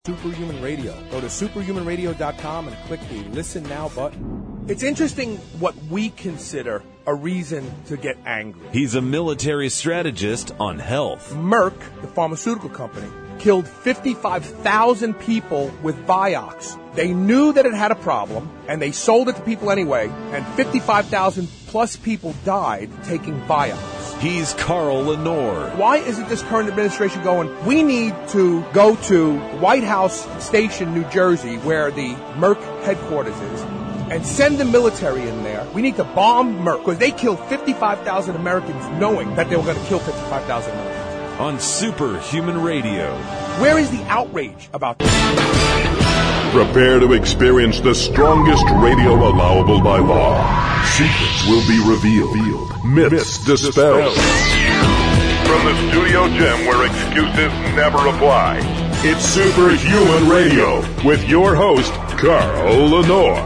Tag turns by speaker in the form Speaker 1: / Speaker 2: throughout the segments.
Speaker 1: Superhuman Radio. Go to superhumanradio.com and click the Listen Now button. It's interesting what we consider a reason to get angry.
Speaker 2: He's a military strategist on health.
Speaker 1: Merck, the pharmaceutical company, killed 55,000 people with Vioxx. They knew that it had a problem, and they sold it to people anyway, and 55,000 plus people died taking Vioxx.
Speaker 2: He's Carl Lenore.
Speaker 1: Why isn't this current administration going, we need to go to White House Station, New Jersey, where the Merck headquarters is, and send the military in there. We need to bomb Merck, because they killed 55,000 Americans knowing that they were going to kill 55,000 Americans.
Speaker 2: On Superhuman Radio.
Speaker 1: Where is the outrage about this?
Speaker 3: Prepare to experience the strongest radio allowable by law. Secrets will be revealed. Myths dispelled. From the studio gym where excuses never apply, it's Superhuman Radio with your host, Carl Lenore.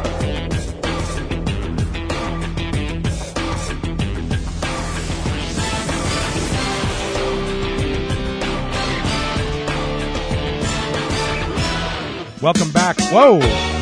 Speaker 1: Welcome back. Whoa.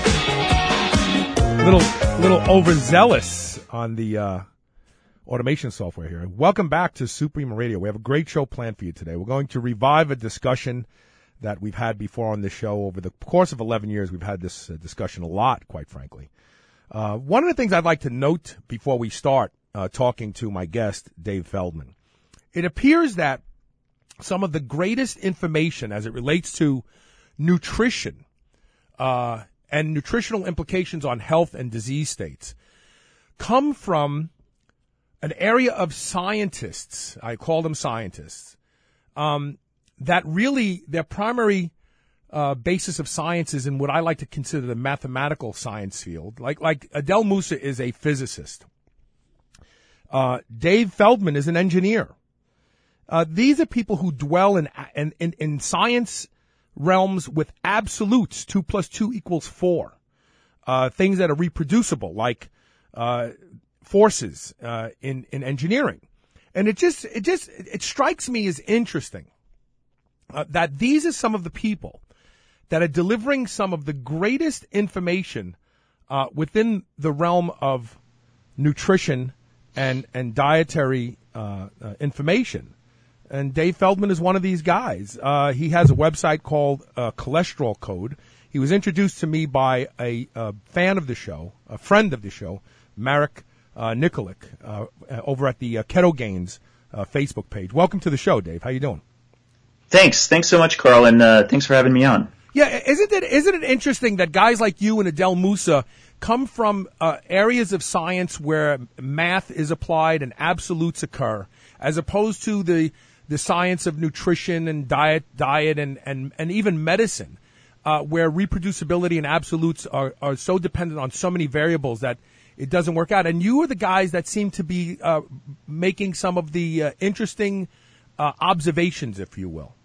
Speaker 1: Little overzealous on the automation software here. Welcome back to Superhuman Radio. We have a great show planned for you today. We're going to revive a discussion that we've had before on this show. Over the course of 11 years, we've had this discussion a lot, quite frankly. One of the things I'd like to note before we start talking to my guest, Dave Feldman, it appears that some of the greatest information as it relates to nutrition and nutritional implications on health and disease states come from an area of scientists, I call them scientists, that really their primary basis of science is in what I like to consider the mathematical science field. Like Adel Moussa is a physicist. Dave Feldman is an engineer. These are people who dwell in science realms with absolutes, 2 + 2 = 4. Things that are reproducible, like forces in engineering. And it strikes me as interesting that these are some of the people that are delivering some of the greatest information within the realm of nutrition and dietary information. And Dave Feldman is one of these guys. He has a website called Cholesterol Code. He was introduced to me by a fan of the show, a friend of the show, Marek Nikolic, over at the Keto Gains Facebook page. Welcome to the show, Dave. How you doing?
Speaker 4: Thanks so much, Carl, and thanks for having me on.
Speaker 1: Yeah, isn't it interesting that guys like you and Adel Moussa come from areas of science where math is applied and absolutes occur, as opposed to the science of nutrition and diet and even medicine, where reproducibility and absolutes are so dependent on so many variables that it doesn't work out. And you are the guys that seem to be making some of the interesting observations, if you will.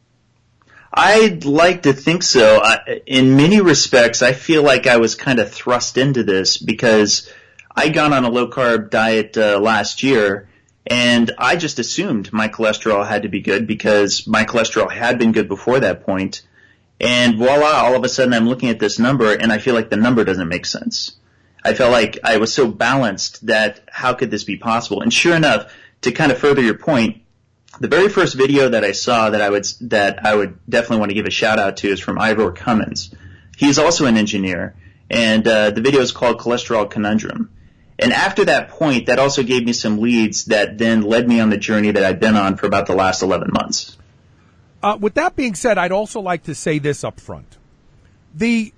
Speaker 4: I'd like to think so. In many respects, I feel like I was kind of thrust into this because I got on a low-carb diet last year, and I just assumed my cholesterol had to be good because my cholesterol had been good before that point. And voila, all of a sudden I'm looking at this number, and I feel like the number doesn't make sense. I felt like I was so balanced that how could this be possible? And sure enough, to kind of further your point, the very first video that I saw that I would definitely want to give a shout out to is from Ivor Cummins. He's also an engineer, and the video is called Cholesterol Conundrum. And after that point, that also gave me some leads that then led me on the journey that I've been on for about the last 11 months.
Speaker 1: With that being said, I'd also like to say this up front. The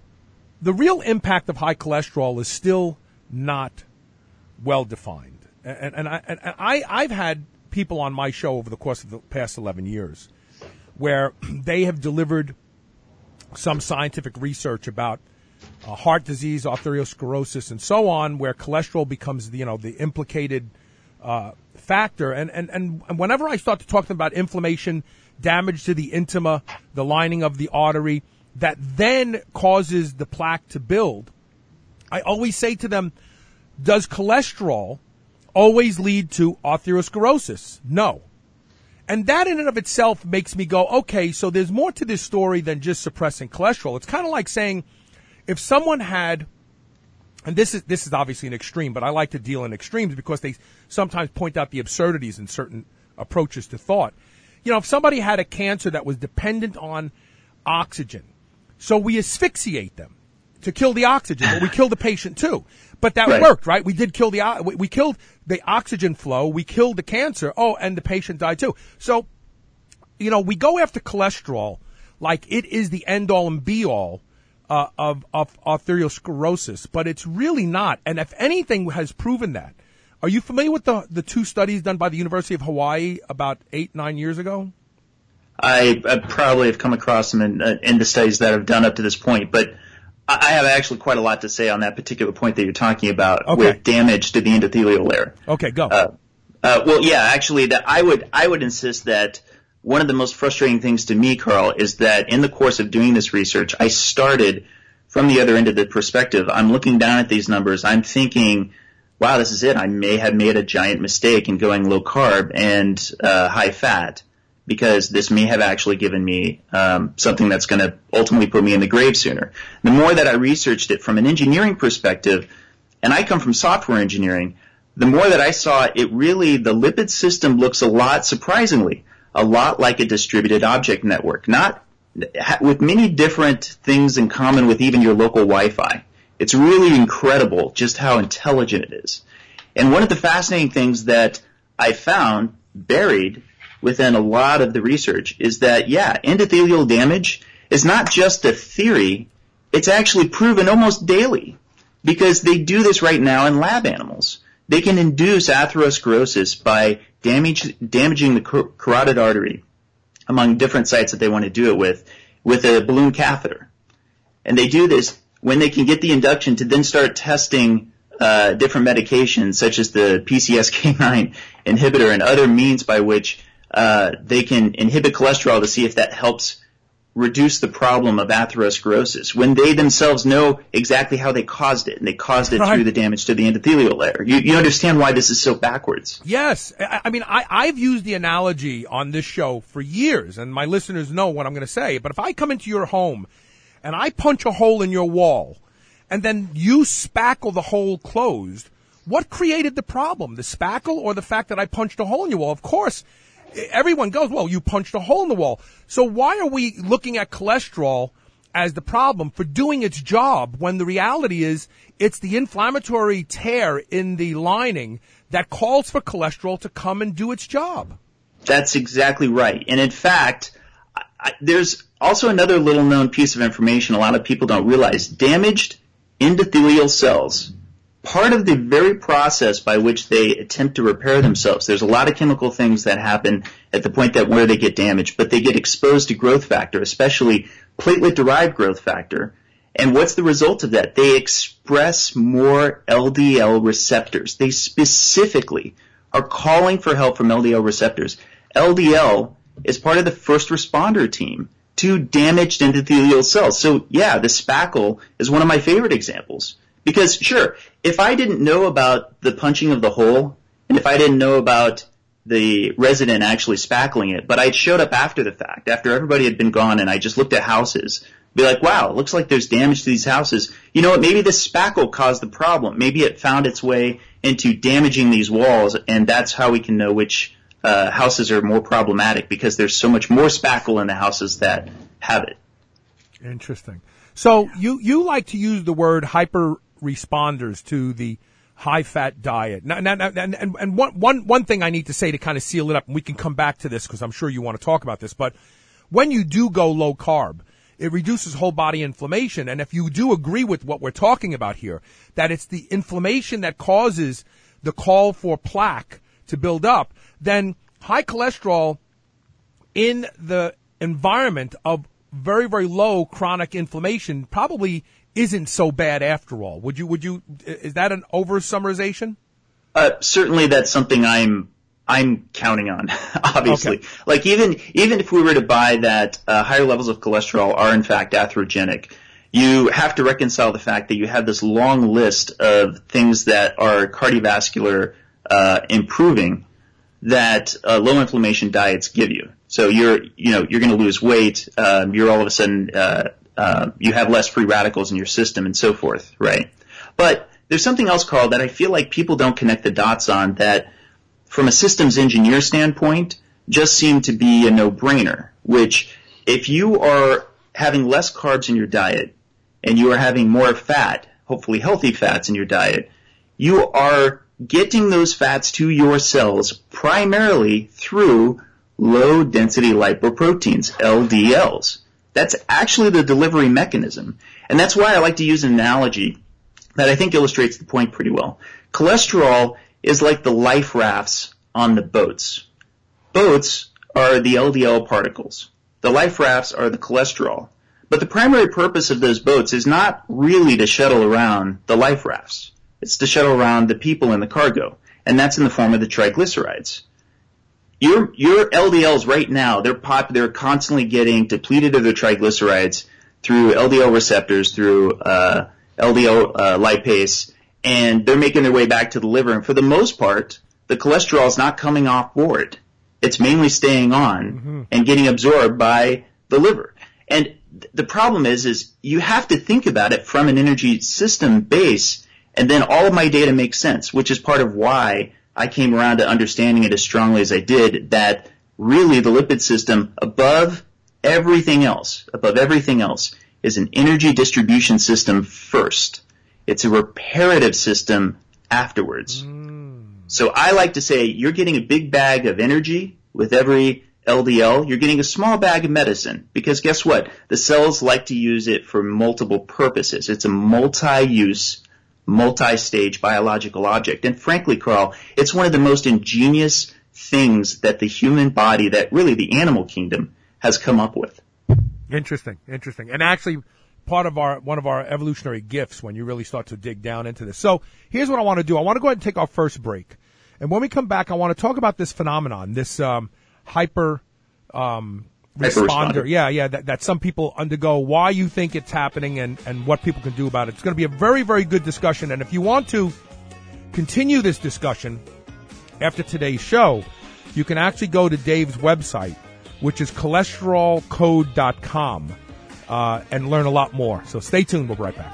Speaker 1: real impact of high cholesterol is still not well defined. And I've had people on my show over the course of the past 11 years where they have delivered some scientific research about heart disease, arteriosclerosis, and so on, where cholesterol becomes the implicated factor. And whenever I start to talk to them about inflammation, damage to the intima, the lining of the artery, that then causes the plaque to build, I always say to them, does cholesterol always lead to arteriosclerosis? No. And that in and of itself makes me go, okay, so there's more to this story than just suppressing cholesterol. It's kind of like saying if someone had, and this is obviously an extreme, but I like to deal in extremes because they sometimes point out the absurdities in certain approaches to thought. You know, if somebody had a cancer that was dependent on oxygen, so we asphyxiate them to kill the oxygen, but we kill the patient too. But that worked, right? We did kill we killed the oxygen flow, we killed the cancer, and the patient died too. So, you know, we go after cholesterol like it is the end-all and be-all of arteriosclerosis, but it's really not. And if anything has proven that, are you familiar with the two studies done by the University of Hawaii about 8-9 years ago?
Speaker 4: I probably have come across them in the studies that I've done up to this point, but I have actually quite a lot to say on that particular point that you're talking about with damage to the endothelial layer.
Speaker 1: Okay, go.
Speaker 4: Well, yeah, actually, that I would insist that one of the most frustrating things to me, Carl, is that in the course of doing this research, I started from the other end of the perspective. I'm looking down at these numbers. I'm thinking, wow, this is it. I may have made a giant mistake in going low carb and high fat, because this may have actually given me something that's going to ultimately put me in the grave sooner. The more that I researched it from an engineering perspective, and I come from software engineering, the more that I saw it really, the lipid system looks surprisingly, a lot like a distributed object network, not with many different things in common with even your local Wi-Fi. It's really incredible just how intelligent it is. And one of the fascinating things that I found buried within a lot of the research is that, endothelial damage is not just a theory, it's actually proven almost daily, because they do this right now in lab animals. They can induce atherosclerosis by damaging the carotid artery among different sites that they want to do it with a balloon catheter. And they do this when they can get the induction to then start testing different medications such as the PCSK9 inhibitor and other means by which they can inhibit cholesterol to see if that helps reduce the problem of atherosclerosis, when they themselves know exactly how they caused it, and they caused it through the damage to the endothelial layer. You understand why this is so backwards?
Speaker 1: Yes. I mean, I've used the analogy on this show for years, and my listeners know what I'm going to say, but if I come into your home and I punch a hole in your wall, and then you spackle the hole closed, what created the problem? The spackle or the fact that I punched a hole in your wall? Of course, everyone goes, well, you punched a hole in the wall. So why are we looking at cholesterol as the problem for doing its job when the reality is it's the inflammatory tear in the lining that calls for cholesterol to come and do its job?
Speaker 4: That's exactly right. And in fact, there's also another little known piece of information a lot of people don't realize. Damaged endothelial cells, part of the very process by which they attempt to repair themselves, there's a lot of chemical things that happen at the point where they get damaged, but they get exposed to growth factor, especially platelet-derived growth factor. And what's the result of that? They express more LDL receptors. They specifically are calling for help from LDL receptors. LDL is part of the first responder team to damaged endothelial cells. So, the spackle is one of my favorite examples. Because, sure, if I didn't know about the punching of the hole, and if I didn't know about the resident actually spackling it, but I showed up after the fact, after everybody had been gone, and I just looked at houses, be like, wow, it looks like there's damage to these houses. You know what, maybe this spackle caused the problem. Maybe it found its way into damaging these walls, and that's how we can know which houses are more problematic, because there's so much more spackle in the houses that have it.
Speaker 1: Interesting. So you like to use the word hyper responders to the high-fat diet. And one thing I need to say to kind of seal it up, and we can come back to this because I'm sure you want to talk about this, but when you do go low carb, it reduces whole body inflammation. And if you do agree with what we're talking about here, that it's the inflammation that causes the call for plaque to build up, then high cholesterol in the environment of very, very low chronic inflammation probably isn't so bad after all. Would you, is that an over-summarization?
Speaker 4: Certainly that's something I'm counting on, obviously.
Speaker 1: Okay.
Speaker 4: Like even if we were to buy that higher levels of cholesterol are in fact atherogenic, you have to reconcile the fact that you have this long list of things that are cardiovascular improving that low inflammation diets give you. So you're going to lose weight. You're all of a sudden, you have less free radicals in your system and so forth, right? But there's something else, Carl, that I feel like people don't connect the dots on that from a systems engineer standpoint just seem to be a no-brainer, which if you are having less carbs in your diet and you are having more fat, hopefully healthy fats in your diet, you are getting those fats to your cells primarily through low-density lipoproteins, LDLs. That's actually the delivery mechanism. And that's why I like to use an analogy that I think illustrates the point pretty well. Cholesterol is like the life rafts on the boats. Boats are the LDL particles. The life rafts are the cholesterol. But the primary purpose of those boats is not really to shuttle around the life rafts. It's to shuttle around the people in the cargo, and that's in the form of the triglycerides. Your LDLs right now, they're constantly getting depleted of their triglycerides through LDL receptors, through LDL lipase, and they're making their way back to the liver. And for the most part, the cholesterol is not coming off board. It's mainly staying on and getting absorbed by the liver. And the problem is you have to think about it from an energy system base. And then all of my data makes sense, which is part of why I came around to understanding it as strongly as I did, that really the lipid system above everything else, is an energy distribution system first. It's a reparative system afterwards. So I like to say you're getting a big bag of energy with every LDL. You're getting a small bag of medicine because guess what? The cells like to use it for multiple purposes. It's a multi-use, multi-stage biological object. And frankly, Carl, it's one of the most ingenious things that the human body, that really the animal kingdom, has come up with.
Speaker 1: Interesting. And actually, part of one of our evolutionary gifts when you really start to dig down into this. So here's what I want to do. I want to go ahead and take our first break. And when we come back, I want to talk about this phenomenon, this hyper responder, that some people undergo, why you think it's happening and what people can do about it. It's going to be a very, very good discussion. And if you want to continue this discussion after today's show, you can actually go to Dave's website, which is cholesterolcode.com, and learn a lot more. So stay tuned. We'll be right back.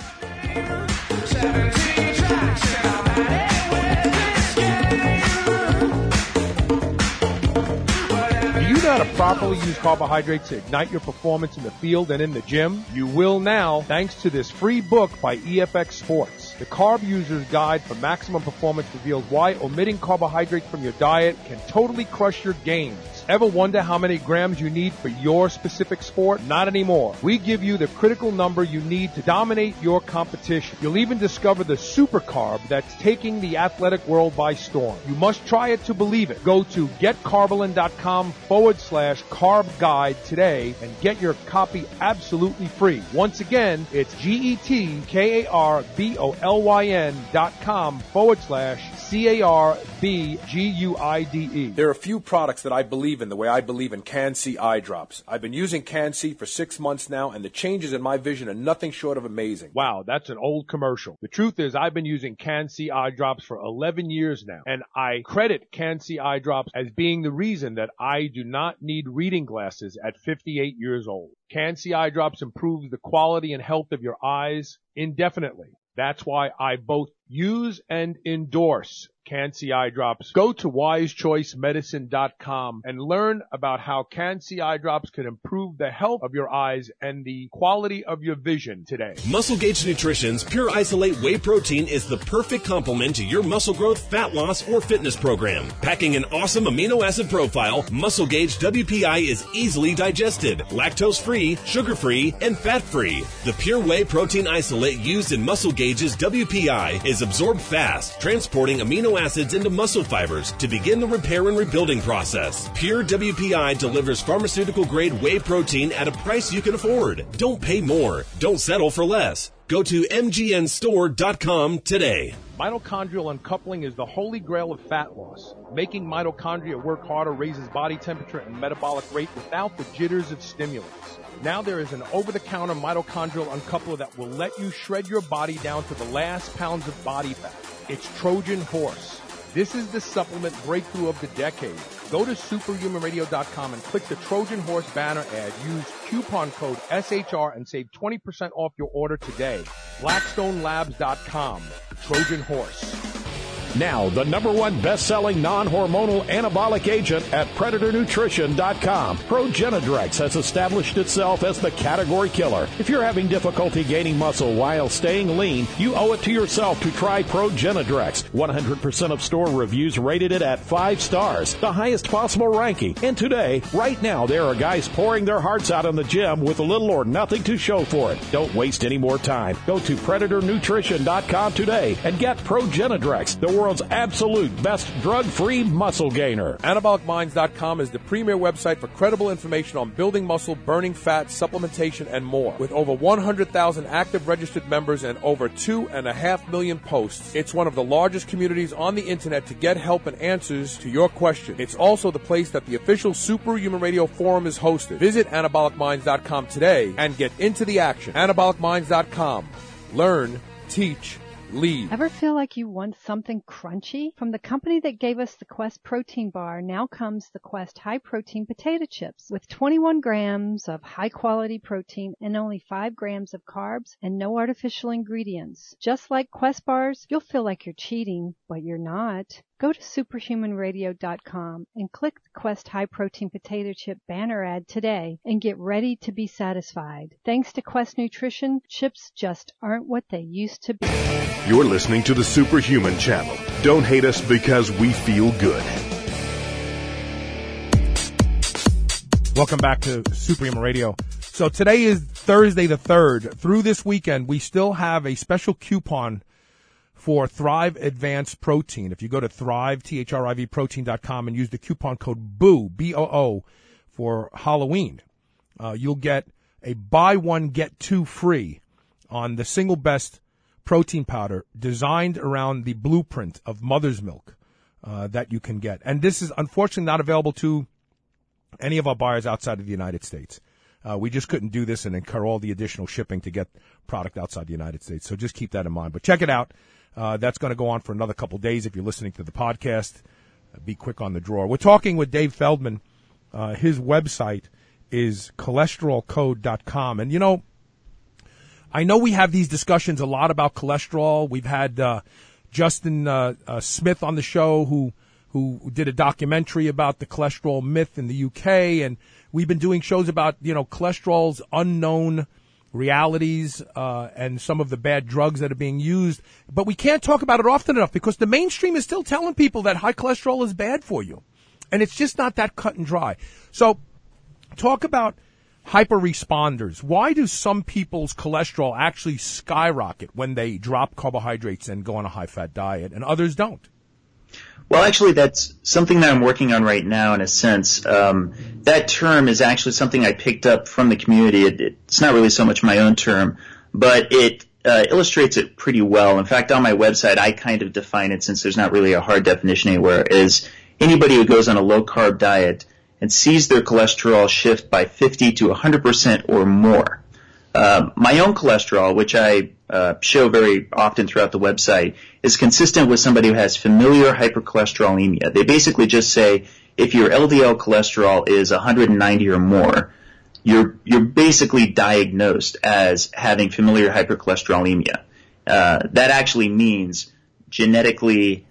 Speaker 1: How to properly use carbohydrates to ignite your performance in the field and in the gym? You will now, thanks to this free book by EFX Sports. The Carb User's Guide for Maximum Performance reveals why omitting carbohydrates from your diet can totally crush your gains. Ever wonder how many grams you need for your specific sport? Not anymore. We give you the critical number you need to dominate your competition. You'll even discover the super carb that's taking the athletic world by storm. You must try it to believe it. Go to getcarbolyn.com/carb guide today and get your copy absolutely free. Once again, it's GetKarbolyn.com/CARBGUIDE.
Speaker 5: There are a few products that I believe in the way I believe in Can-C eye drops. I've been using Can-C for 6 months now, and the changes in my vision are nothing short of amazing.
Speaker 1: Wow, that's an old commercial. The truth is I've been using Can-C eye drops for 11 years now, and I credit Can-C eye drops as being the reason that I do not need reading glasses at 58 years old. Can-C eye drops improves the quality and health of your eyes indefinitely. That's why I both use and endorse Can-C eye drops. Go to wisechoicemedicine.com and learn about how Can-C eye drops can improve the health of your eyes and the quality of your vision today.
Speaker 6: Muscle Gauge Nutrition's Pure Isolate Whey Protein is the perfect complement to your muscle growth, fat loss, or fitness program. Packing an awesome amino acid profile, Muscle Gauge WPI is easily digested, lactose-free, sugar-free, and fat-free. The Pure Whey Protein Isolate used in Muscle Gauge's WPI is absorbed fast, transporting amino acids into muscle fibers to begin the repair and rebuilding process. Pure WPI delivers pharmaceutical-grade whey protein at a price you can afford. Don't pay more. Don't settle for less. Go to mgnstore.com today.
Speaker 1: Mitochondrial uncoupling is the holy grail of fat loss. Making mitochondria work harder raises body temperature and metabolic rate without the jitters of stimulants. Now there is an over-the-counter mitochondrial uncoupler that will let you shred your body down to the last pounds of body fat. It's Trojan Horse.
Speaker 5: This is the supplement breakthrough of the decade. Go to superhumanradio.com and click the Trojan Horse banner ad. Use coupon code SHR and save 20% off your order today. BlackstoneLabs.com. Trojan Horse.
Speaker 7: Now, the #1 best-selling non-hormonal anabolic agent at PredatorNutrition.com. Progenadrex has established itself as the category killer. If you're having difficulty gaining muscle while staying lean, you owe it to yourself to try Progenadrex. 100% of store reviews rated it at 5 stars, the highest possible ranking. And today, right now, there are guys pouring their hearts out in the gym with little or nothing to show for it. Don't waste any more time. Go to PredatorNutrition.com today and get Progenadrex, the world's absolute best drug-free muscle gainer.
Speaker 5: AnabolicMinds.com is the premier website for credible information on building muscle, burning fat, supplementation, and more. With over 100,000 active registered members and over 2.5 million posts, it's one of the largest communities on the internet to get help and answers to your questions. It's also the place that the official Superhuman Radio Forum is hosted. Visit AnabolicMinds.com today and get into the action. AnabolicMinds.com. Learn, teach, lead.
Speaker 8: Ever feel like you want something crunchy? From the company that gave us the Quest protein bar, now comes the Quest high protein potato chips with 21 grams of high quality protein and only 5 grams of carbs and no artificial ingredients. Just like Quest bars, you'll feel like you're cheating, but you're not. Go to superhumanradio.com and click the Quest high protein potato chip banner ad today and get ready to be satisfied. Thanks to Quest Nutrition, chips just aren't what they used to be.
Speaker 3: You're listening to the Superhuman Channel. Don't hate us because we feel good.
Speaker 1: Welcome back to Superhuman Radio. So today is Thursday the 3rd. Through this weekend, we still have a special coupon for Thrive Advanced Protein. If you go to ThriveProtein.com and use the coupon code BOO, B-O-O, for Halloween, you'll get a buy one, get two free on the single best protein powder designed around the blueprint of mother's milk that you can get. And this is unfortunately not available to any of our buyers outside of the United States. We just couldn't do this and incur all the additional shipping to get product outside the United States. So just keep that in mind. But check it out. That's going to go on for another couple days. If you're listening to the podcast, be quick on the draw. We're talking with Dave Feldman. His website is cholesterolcode.com. And, you know, I know we have these discussions a lot about cholesterol. We've had Justin Smith on the show who did a documentary about the cholesterol myth in the UK. And we've been doing shows about, you know, cholesterol's unknown realities and some of the bad drugs that are being used. But we can't talk about it often enough because the mainstream is still telling people that high cholesterol is bad for you. And it's just not that cut and dry. So talk about hyper-responders. Why do some people's cholesterol actually skyrocket when they drop carbohydrates and go on a high-fat diet and others don't?
Speaker 4: Well, actually, that's something that I'm working on right now in a sense. That term is actually something I picked up from the community. It's not really so much my own term, but it illustrates it pretty well. In fact, on my website, I kind of define it, since there's not really a hard definition anywhere, as anybody who goes on a low-carb diet and sees their cholesterol shift by 50 to 100% or more. My own cholesterol, which I show very often throughout the website, is consistent with somebody who has familiar hypercholesterolemia. They basically just say if your LDL cholesterol is 190 or more, you're basically diagnosed as having familiar hypercholesterolemia. That actually means genetically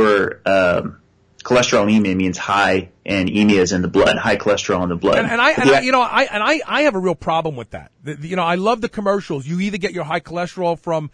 Speaker 4: hypercholesterolemia means high, and emia is in the blood, high cholesterol in the blood.
Speaker 1: I have a real problem with that. I love the commercials. You either get your high cholesterol from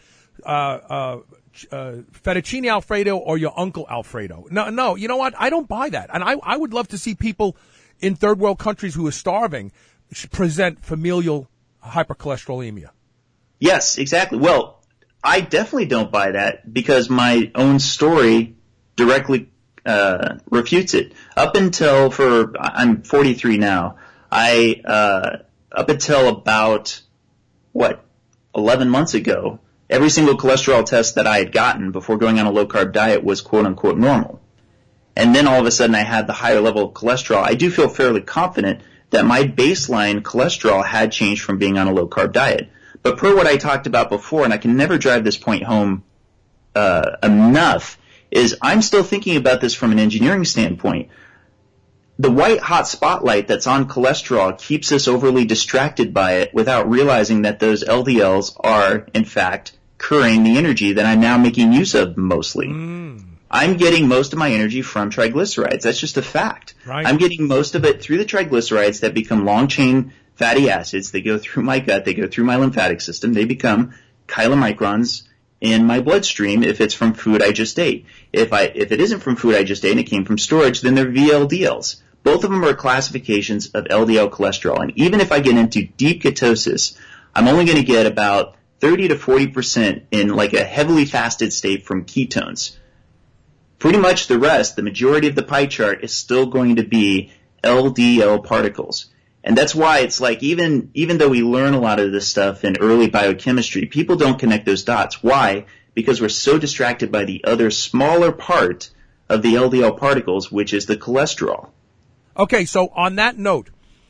Speaker 1: fettuccine Alfredo or your Uncle Alfredo. No, you know what? I don't buy that. And I would love to see people in third world countries who are starving present familial hypercholesterolemia.
Speaker 4: Yes, exactly. Well, I definitely don't buy that because my own story directly refutes it. I'm 43 now. Up until about 11 months ago, every single cholesterol test that I had gotten before going on a low carb diet was quote unquote normal. And then all of a sudden I had the higher level of cholesterol. I do feel fairly confident that my baseline cholesterol had changed from being on a low carb diet. But per what I talked about before, and I can never drive this point home enough, is I'm still thinking about this from an engineering standpoint. The white hot spotlight that's on cholesterol keeps us overly distracted by it without realizing that those LDLs are, in fact, curing the energy that I'm now making use of mostly. I'm getting most of my energy from triglycerides. That's just a fact.
Speaker 1: Right.
Speaker 4: I'm getting most of it through the triglycerides that become long-chain fatty acids. They go through my gut. They go through my lymphatic system. They become chylomicrons in my bloodstream if it's from food I just ate. If it isn't from food I just ate and it came from storage, then they're VLDLs. Both of them are classifications of LDL cholesterol. And even if I get into deep ketosis, I'm only going to get about 30 to 40% in like a heavily fasted state from ketones. Pretty much the rest, the majority of the pie chart, is still going to be LDL particles. And that's why it's like even though we learn a lot of this stuff in early biochemistry, people don't connect those dots. Why? Because we're so distracted by the other smaller part of the LDL particles, which is the cholesterol.
Speaker 5: Okay, so on that note,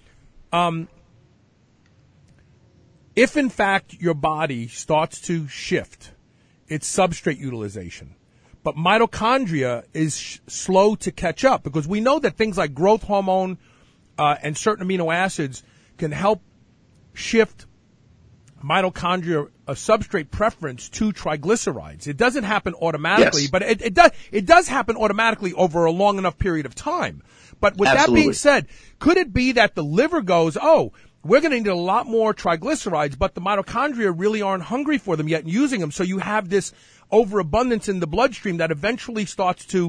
Speaker 5: if in fact your body starts to shift its substrate utilization, but mitochondria is slow to catch up, because we know that things like growth hormone and certain amino acids can help shift mitochondria substrate preference to triglycerides. It doesn't happen automatically,
Speaker 4: Yes.
Speaker 5: but it does happen automatically over a long enough period of time. But with
Speaker 4: Absolutely.
Speaker 5: that being said, could it be that the liver goes, oh, we're going to need a lot more triglycerides, but the mitochondria really aren't hungry for them yet and using them, so you have this overabundance in the bloodstream that eventually starts to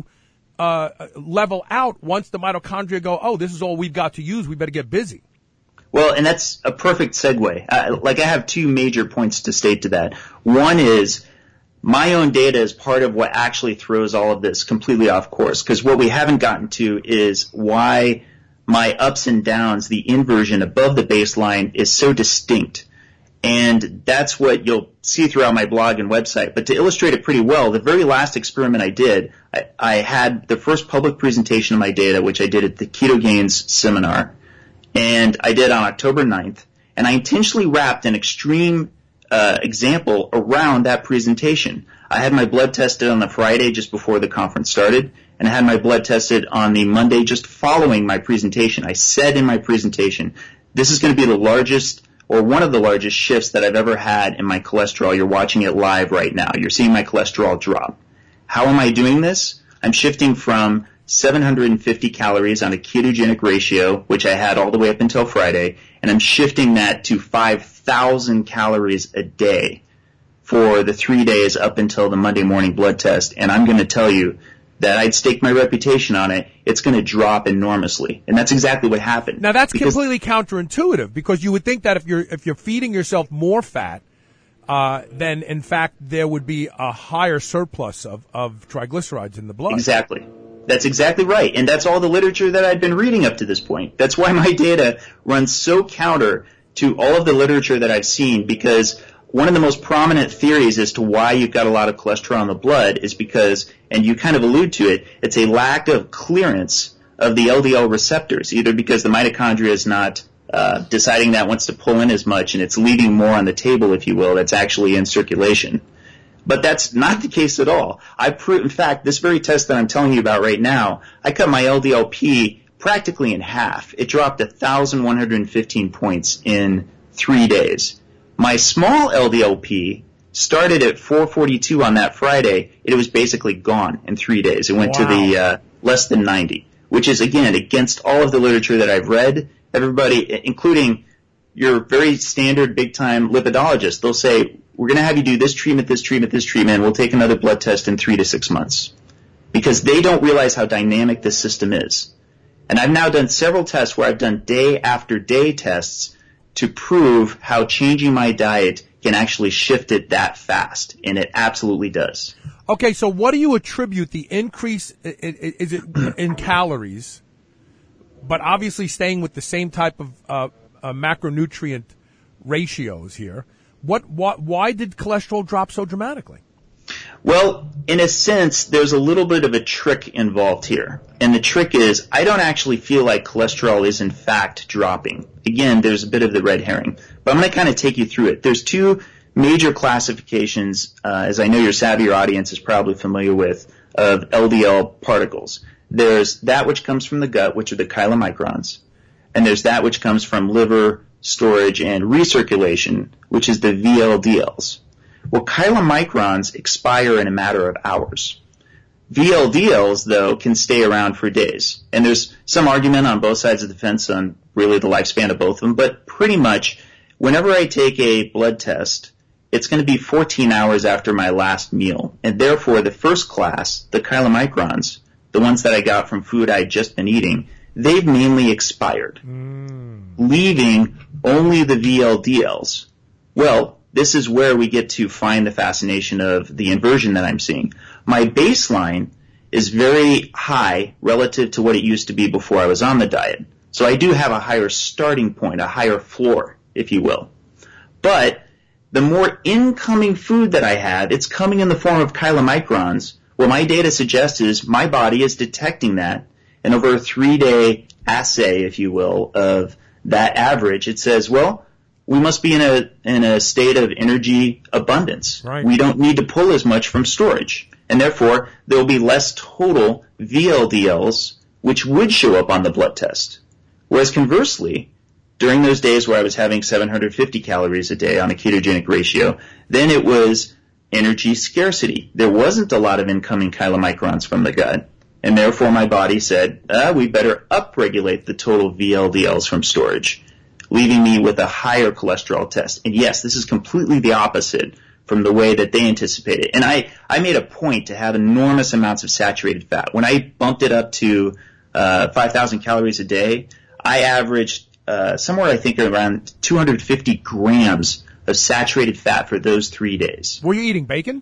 Speaker 5: level out once the mitochondria go, oh, this is all we've got to use, we better get busy.
Speaker 4: Well, and that's a perfect segue. I have two major points to state to that. One is my own data is part of what actually throws all of this completely off course, because what we haven't gotten to is why my ups and downs, the inversion above the baseline, is so distinct. And that's what you'll see throughout my blog and website. But to illustrate it pretty well, the very last experiment I did, I had the first public presentation of my data, which I did at the KetoGains seminar, and I did on October 9th. And I intentionally wrapped an extreme example around that presentation. I had my blood tested on the Friday just before the conference started, and I had my blood tested on the Monday just following my presentation. I said in my presentation, this is going to be the largest or one of the largest shifts that I've ever had in my cholesterol. You're watching it live right now. You're seeing my cholesterol drop. How am I doing this? I'm shifting from 750 calories on a ketogenic ratio, which I had all the way up until Friday, and I'm shifting that to 5,000 calories a day for the 3 days up until the Monday morning blood test. And I'm going to tell you that I'd stake my reputation on it. It's going to drop enormously. And that's exactly what happened.
Speaker 5: Now that's completely counterintuitive, because you would think that if you're feeding yourself more fat, then in fact there would be a higher surplus of triglycerides in the blood.
Speaker 4: Exactly. That's exactly right. And that's all the literature that I've been reading up to this point. That's why my data runs so counter to all of the literature that I've seen, because one of the most prominent theories as to why you've got a lot of cholesterol in the blood is because, and you kind of allude to it, it's a lack of clearance of the LDL receptors, either because the mitochondria is not deciding that it wants to pull in as much and it's leaving more on the table, if you will, that's actually in circulation. But that's not the case at all. In fact, this very test that I'm telling you about right now, I cut my LDL-P practically in half. It dropped 1,115 points in 3 days. My small LDL-P started at 442 on that Friday. It was basically gone in 3 days. It went to the less than 90, which is, again, against all of the literature that I've read. Everybody, including your very standard big-time lipidologist, they'll say, we're going to have you do this treatment, this treatment, this treatment, and we'll take another blood test in 3 to 6 months, because they don't realize how dynamic this system is. And I've now done several tests where I've done day after day tests to prove how changing my diet can actually shift it that fast, and it absolutely does.
Speaker 5: Okay, so what do you attribute the increase, is it in calories, but obviously staying with the same type of macronutrient ratios here? Why did cholesterol drop so dramatically?
Speaker 4: Well, in a sense, there's a little bit of a trick involved here. And the trick is, I don't actually feel like cholesterol is in fact dropping. Again, there's a bit of the red herring. But I'm going to kind of take you through it. There's two major classifications, as I know your savvier audience is probably familiar with, of LDL particles. There's that which comes from the gut, which are the chylomicrons, and there's that which comes from liver, storage, and recirculation, which is the VLDLs. Well, chylomicrons expire in a matter of hours. VLDLs, though, can stay around for days. And there's some argument on both sides of the fence on really the lifespan of both of them, but pretty much whenever I take a blood test, it's going to be 14 hours after my last meal. And therefore, the first class, the chylomicrons, the ones that I got from food I had just been eating, they've mainly expired, leaving only the VLDLs. Well, this is where we get to find the fascination of the inversion that I'm seeing. My baseline is very high relative to what it used to be before I was on the diet. So I do have a higher starting point, a higher floor, if you will. But the more incoming food that I have, it's coming in the form of chylomicrons. What my data suggests is my body is detecting that, and over a 3-day assay, if you will, of that average, it says, well, we must be in a state of energy abundance.
Speaker 1: Right.
Speaker 4: We don't need to pull as much from storage, and therefore there will be less total VLDLs, which would show up on the blood test. Whereas conversely, during those days where I was having 750 calories a day on a ketogenic ratio, then it was energy scarcity. There wasn't a lot of incoming chylomicrons from the gut, and therefore my body said, we better upregulate the total VLDLs from storage, leaving me with a higher cholesterol test. And yes, this is completely the opposite from the way that they anticipated. And I made a point to have enormous amounts of saturated fat. When I bumped it up to 5,000 calories a day, I averaged somewhere I think around 250 grams of saturated fat for those 3 days.
Speaker 1: Were you eating bacon?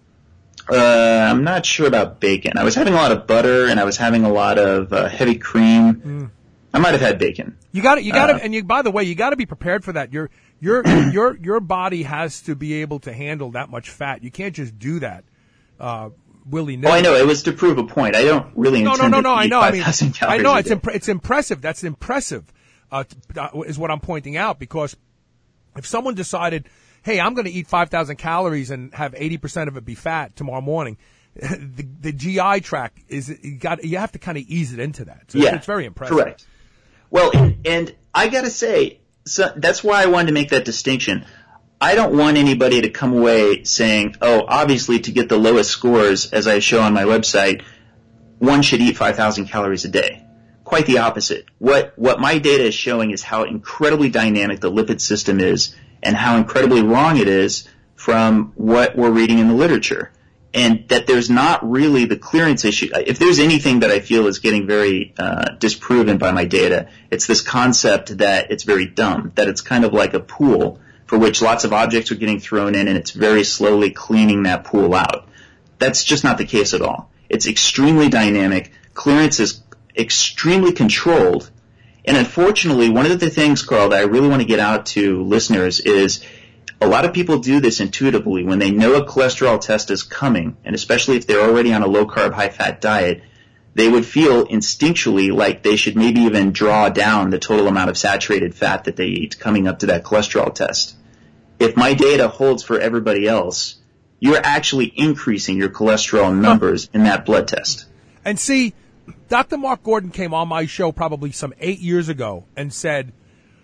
Speaker 4: I'm not sure about bacon. I was having a lot of butter, and I was having a lot of heavy cream. I might have had bacon.
Speaker 1: You got to, and by the way, you got to be prepared for that. Your body has to be able to handle that much fat. You can't just do that willy-nilly.
Speaker 4: Oh, I know. It was to prove a point. I don't really intend to eat 5,000 calories
Speaker 1: I know.
Speaker 4: a day.
Speaker 1: It's impressive. That's impressive, is what I'm pointing out, because if someone decided, hey, I'm going to eat 5,000 calories and have 80% of it be fat tomorrow morning, the GI tract you have to kind of ease it into that. So
Speaker 4: yeah,
Speaker 1: it's very impressive.
Speaker 4: Correct. Well, and I got to say, so that's why I wanted to make that distinction. I don't want anybody to come away saying, oh, obviously to get the lowest scores, as I show on my website, one should eat 5,000 calories a day. Quite the opposite. What my data is showing is how incredibly dynamic the lipid system is and how incredibly wrong it is from what we're reading in the literature. And that there's not really the clearance issue. If there's anything that I feel is getting very disproven by my data, it's this concept that it's very dumb, that it's kind of like a pool for which lots of objects are getting thrown in and it's very slowly cleaning that pool out. That's just not the case at all. It's extremely dynamic. Clearance is extremely controlled. And unfortunately, one of the things, Carl, that I really want to get out to listeners is a lot of people do this intuitively when they know a cholesterol test is coming, and especially if they're already on a low-carb, high-fat diet, they would feel instinctually like they should maybe even draw down the total amount of saturated fat that they eat coming up to that cholesterol test. If my data holds for everybody else, you're actually increasing your cholesterol numbers in that blood test.
Speaker 1: And see, Dr. Mark Gordon came on my show probably some 8 years ago and said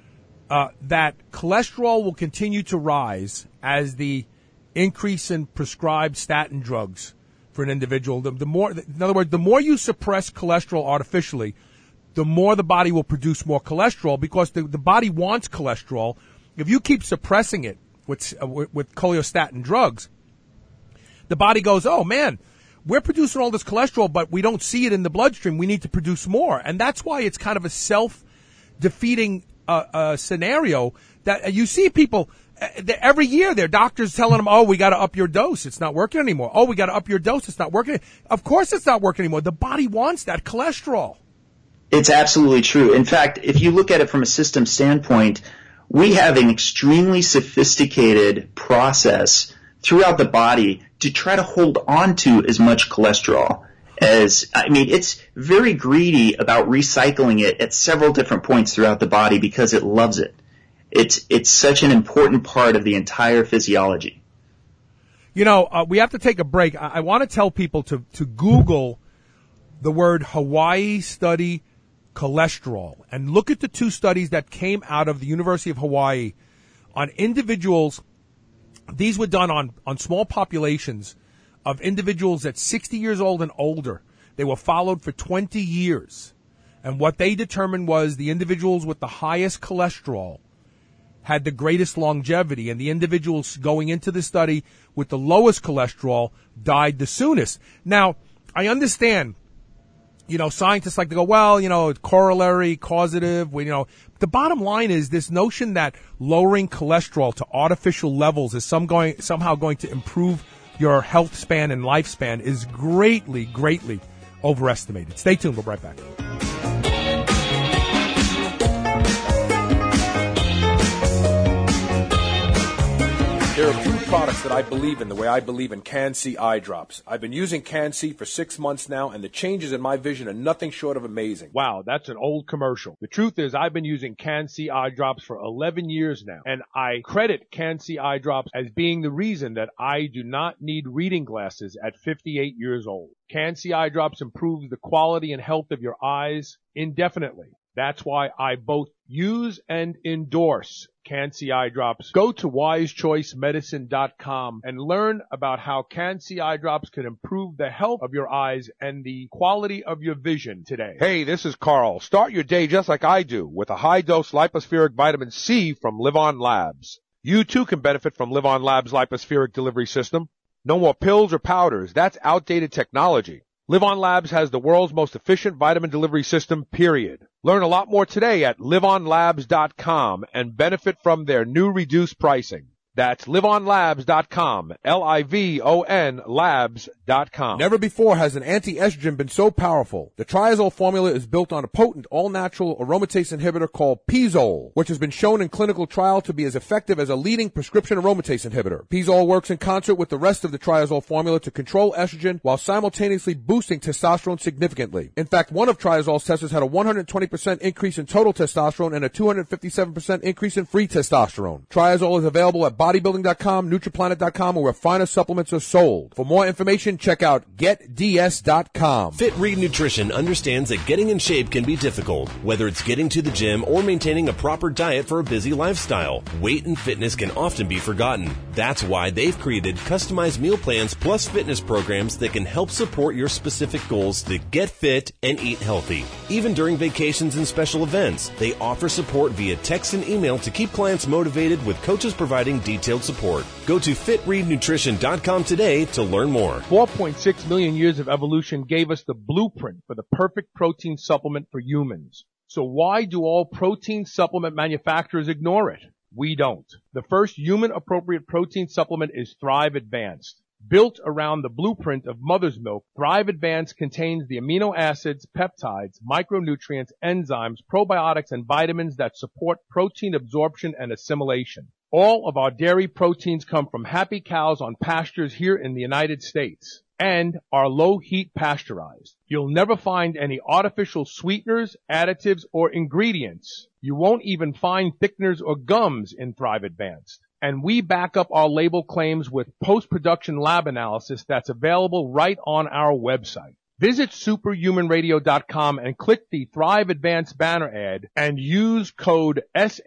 Speaker 1: that cholesterol will continue to rise as the increase in prescribed statin drugs for an individual. The more, in other words, the more you suppress cholesterol artificially, the more the body will produce more cholesterol, because the body wants cholesterol. If you keep suppressing it with cholestatin drugs, the body goes, oh man, we're producing all this cholesterol, but we don't see it in the bloodstream. We need to produce more. And that's why it's kind of a self-defeating scenario that you see people every year. Their doctors telling them, oh, we got to up your dose. It's not working anymore. Oh, we got to up your dose. It's not working. Of course it's not working anymore. The body wants that cholesterol.
Speaker 4: It's absolutely true. In fact, if you look at it from a system standpoint, we have an extremely sophisticated process throughout the body to try to hold on to as much cholesterol as, it's very greedy about recycling it at several different points throughout the body because it loves it. It's such an important part of the entire physiology.
Speaker 1: You know, we have to take a break. I want to tell people to Google the word Hawaii study cholesterol and look at the two studies that came out of the University of Hawaii on individuals. These were done on small populations of individuals at 60 years old and older. They were followed for 20 years. And what they determined was the individuals with the highest cholesterol had the greatest longevity, and the individuals going into the study with the lowest cholesterol died the soonest. Now, I understand, you know, scientists like to go, well, you know, corollary, causative, you know. The bottom line is this notion that lowering cholesterol to artificial levels is somehow going to improve your health span and lifespan is greatly, greatly overestimated. Stay tuned. We'll be right back.
Speaker 5: There are few products that I believe in the way I believe in Can-C eye drops. I've been using Can-C for 6 months now, and the changes in my vision are nothing short of amazing.
Speaker 1: Wow, that's an old commercial. The truth is I've been using Can-C eye drops for 11 years now, and I credit Can-C eye drops as being the reason that I do not need reading glasses at 58 years old. Can-C eye drops improves the quality and health of your eyes indefinitely. That's why I both use and endorse Can-C eye drops. Go to wisechoicemedicine.com and learn about how Can-C eye drops can improve the health of your eyes and the quality of your vision today.
Speaker 9: Hey, this is Carl. Start your day just like I do with a high-dose lipospheric vitamin C from Live On Labs. You too can benefit from Live On Labs' lipospheric delivery system. No more pills or powders. That's outdated technology. Live On Labs has the world's most efficient vitamin delivery system, period. Learn a lot more today at liveonlabs.com and benefit from their new reduced pricing. That's liveonlabs.com, Livon labs.com.
Speaker 5: Never before has an anti-estrogen been so powerful. The Triazole formula is built on a potent, all-natural aromatase inhibitor called Pizole, which has been shown in clinical trial to be as effective as a leading prescription aromatase inhibitor. Pizole works in concert with the rest of the Triazole formula to control estrogen while simultaneously boosting testosterone significantly. In fact, one of Triazole's testers had a 120% increase in total testosterone and a 257% increase in free testosterone. Triazole is available at bodybuilding.com, nutriplanet.com, or where finer supplements are sold. For more information, check out getds.com.
Speaker 6: Fit Read Nutrition understands that getting in shape can be difficult, whether it's getting to the gym or maintaining a proper diet for a busy lifestyle. Weight and fitness can often be forgotten. That's why they've created customized meal plans plus fitness programs that can help support your specific goals to get fit and eat healthy. Even during vacations and special events, they offer support via text and email to keep clients motivated, with coaches providing detailed support. Go to fitreadnutrition.com today to learn more.
Speaker 1: 4.6 million years of evolution gave us the blueprint for the perfect protein supplement for humans. So why do all protein supplement manufacturers ignore it? We don't. The first human-appropriate protein supplement is Thrive Advanced. Built around the blueprint of mother's milk, Thrive Advanced contains the amino acids, peptides, micronutrients, enzymes, probiotics, and vitamins that support protein absorption and assimilation. All of our dairy proteins come from happy cows on pastures here in the United States and are low-heat pasteurized. You'll never find any artificial sweeteners, additives, or ingredients. You won't even find thickeners or gums in Thrive Advanced. And we back up our label claims with post-production lab analysis that's available right on our website. Visit superhumanradio.com and click the Thrive Advanced banner ad and use code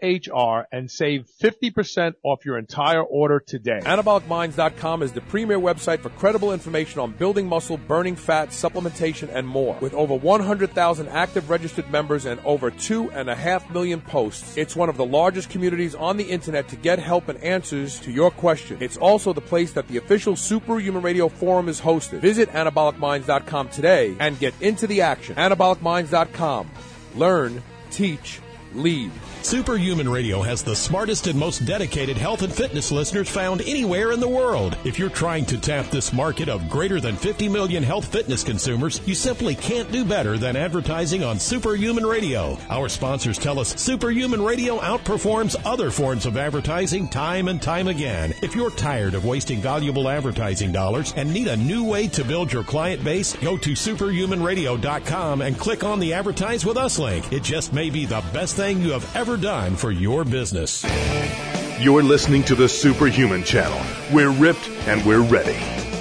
Speaker 1: SHR and save 50% off your entire order today.
Speaker 5: AnabolicMinds.com is the premier website for credible information on building muscle, burning fat, supplementation, and more. With over 100,000 active registered members and over 2.5 million posts, it's one of the largest communities on the internet to get help and answers to your questions. It's also the place that the official Superhuman Radio forum is hosted. Visit AnabolicMinds.com today and get into the action. AnabolicMinds.com. Learn, teach, lead.
Speaker 7: Superhuman Radio has the smartest and most dedicated health and fitness listeners found anywhere in the world. If you're trying to tap this market of greater than 50 million health fitness consumers, you simply can't do better than advertising on Superhuman Radio. Our sponsors tell us Superhuman Radio outperforms other forms of advertising time and time again. If you're tired of wasting valuable advertising dollars and need a new way to build your client base, go to superhumanradio.com and click on the Advertise With Us link. It just may be the best thing you have ever done for your business.
Speaker 3: You're listening to the Superhuman Channel. We're ripped and we're ready.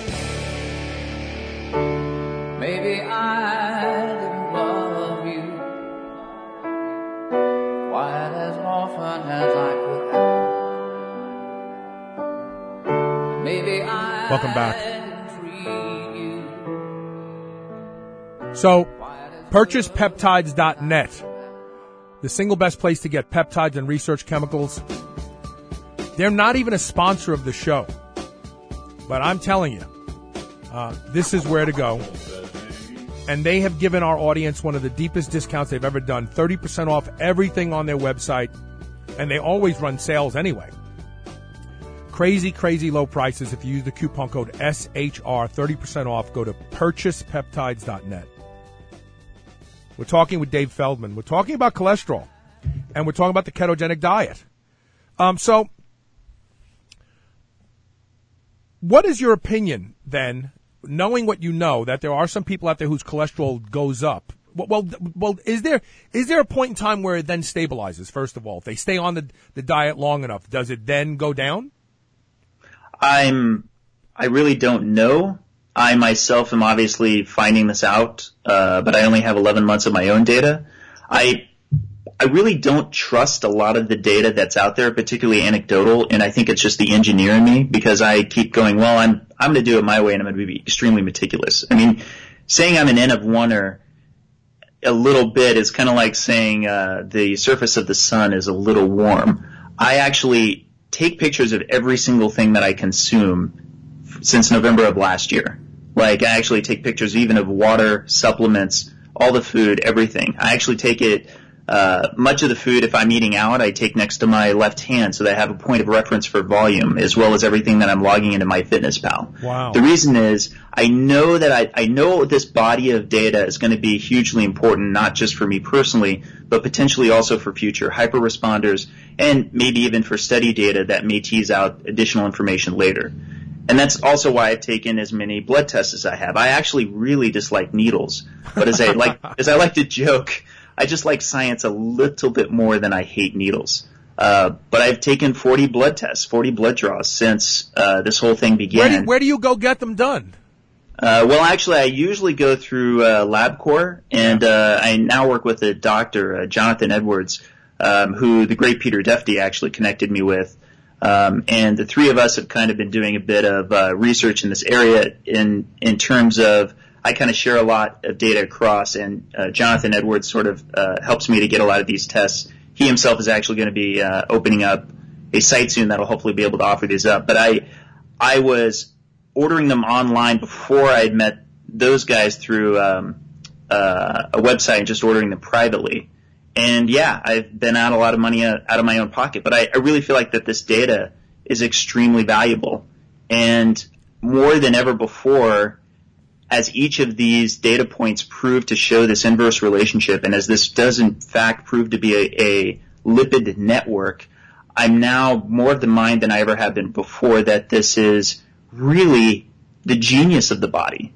Speaker 10: Maybe I didn't love you quite as often as I could have. Maybe I
Speaker 1: Welcome back. So, purchasepeptides.net, the single best place to get peptides and research chemicals. They're not even a sponsor of the show, but I'm telling you, this is where to go. And they have given our audience one of the deepest discounts they've ever done, 30% off everything on their website, and they always run sales anyway. Crazy, crazy low prices. If you use the coupon code SHR, 30% off. Go to purchasepeptides.net. We're talking with Dave Feldman. We're talking about cholesterol, and we're talking about the ketogenic diet. So, what is your opinion, then, knowing what you know, that there are some people out there whose cholesterol goes up? Well, is there a point in time where it then stabilizes, first of all? If they stay on the diet long enough, does it then go down?
Speaker 4: I really don't know. I myself am obviously finding this out, but I only have 11 months of my own data. I really don't trust a lot of the data that's out there, particularly anecdotal, and I think it's just the engineer in me, because I keep going, well, I'm going to do it my way, and I'm going to be extremely meticulous. I mean, saying I'm an N of 1 or a little bit is kind of like saying the surface of the sun is a little warm. I actually take pictures of every single thing that I consume since November of last year. Like, I actually take pictures even of water, supplements, all the food, everything. I actually take it, much of the food, if I'm eating out, I take next to my left hand so that I have a point of reference for volume, as well as everything that I'm logging into MyFitnessPal.
Speaker 1: Wow.
Speaker 4: The reason is, I know that I know this body of data is going to be hugely important, not just for me personally, but potentially also for future hyper-responders, and maybe even for study data that may tease out additional information later. And that's also why I've taken as many blood tests as I have. I actually really dislike needles, but as I like to joke, I just like science a little bit more than I hate needles. But I've taken 40 blood tests, 40 blood draws since this whole thing began.
Speaker 1: Where do you go get them done?
Speaker 4: Well, actually, I usually go through LabCorp, and I now work with a doctor, Jonathan Edwards, who the great Peter Defty actually connected me with. And the three of us have kind of been doing a bit of research in this area in terms of, I kind of share a lot of data across, and Jonathan Edwards sort of helps me to get a lot of these tests. He himself is actually going to be opening up a site soon that'll hopefully be able to offer these up. But I was ordering them online before I'd met those guys through a website and just ordering them privately. And yeah, I've been out a lot of money out of my own pocket, but I really feel like that this data is extremely valuable. And more than ever before, as each of these data points prove to show this inverse relationship, and as this does in fact prove to be a lipid network, I'm now more of the mind than I ever have been before that this is really the genius of the body.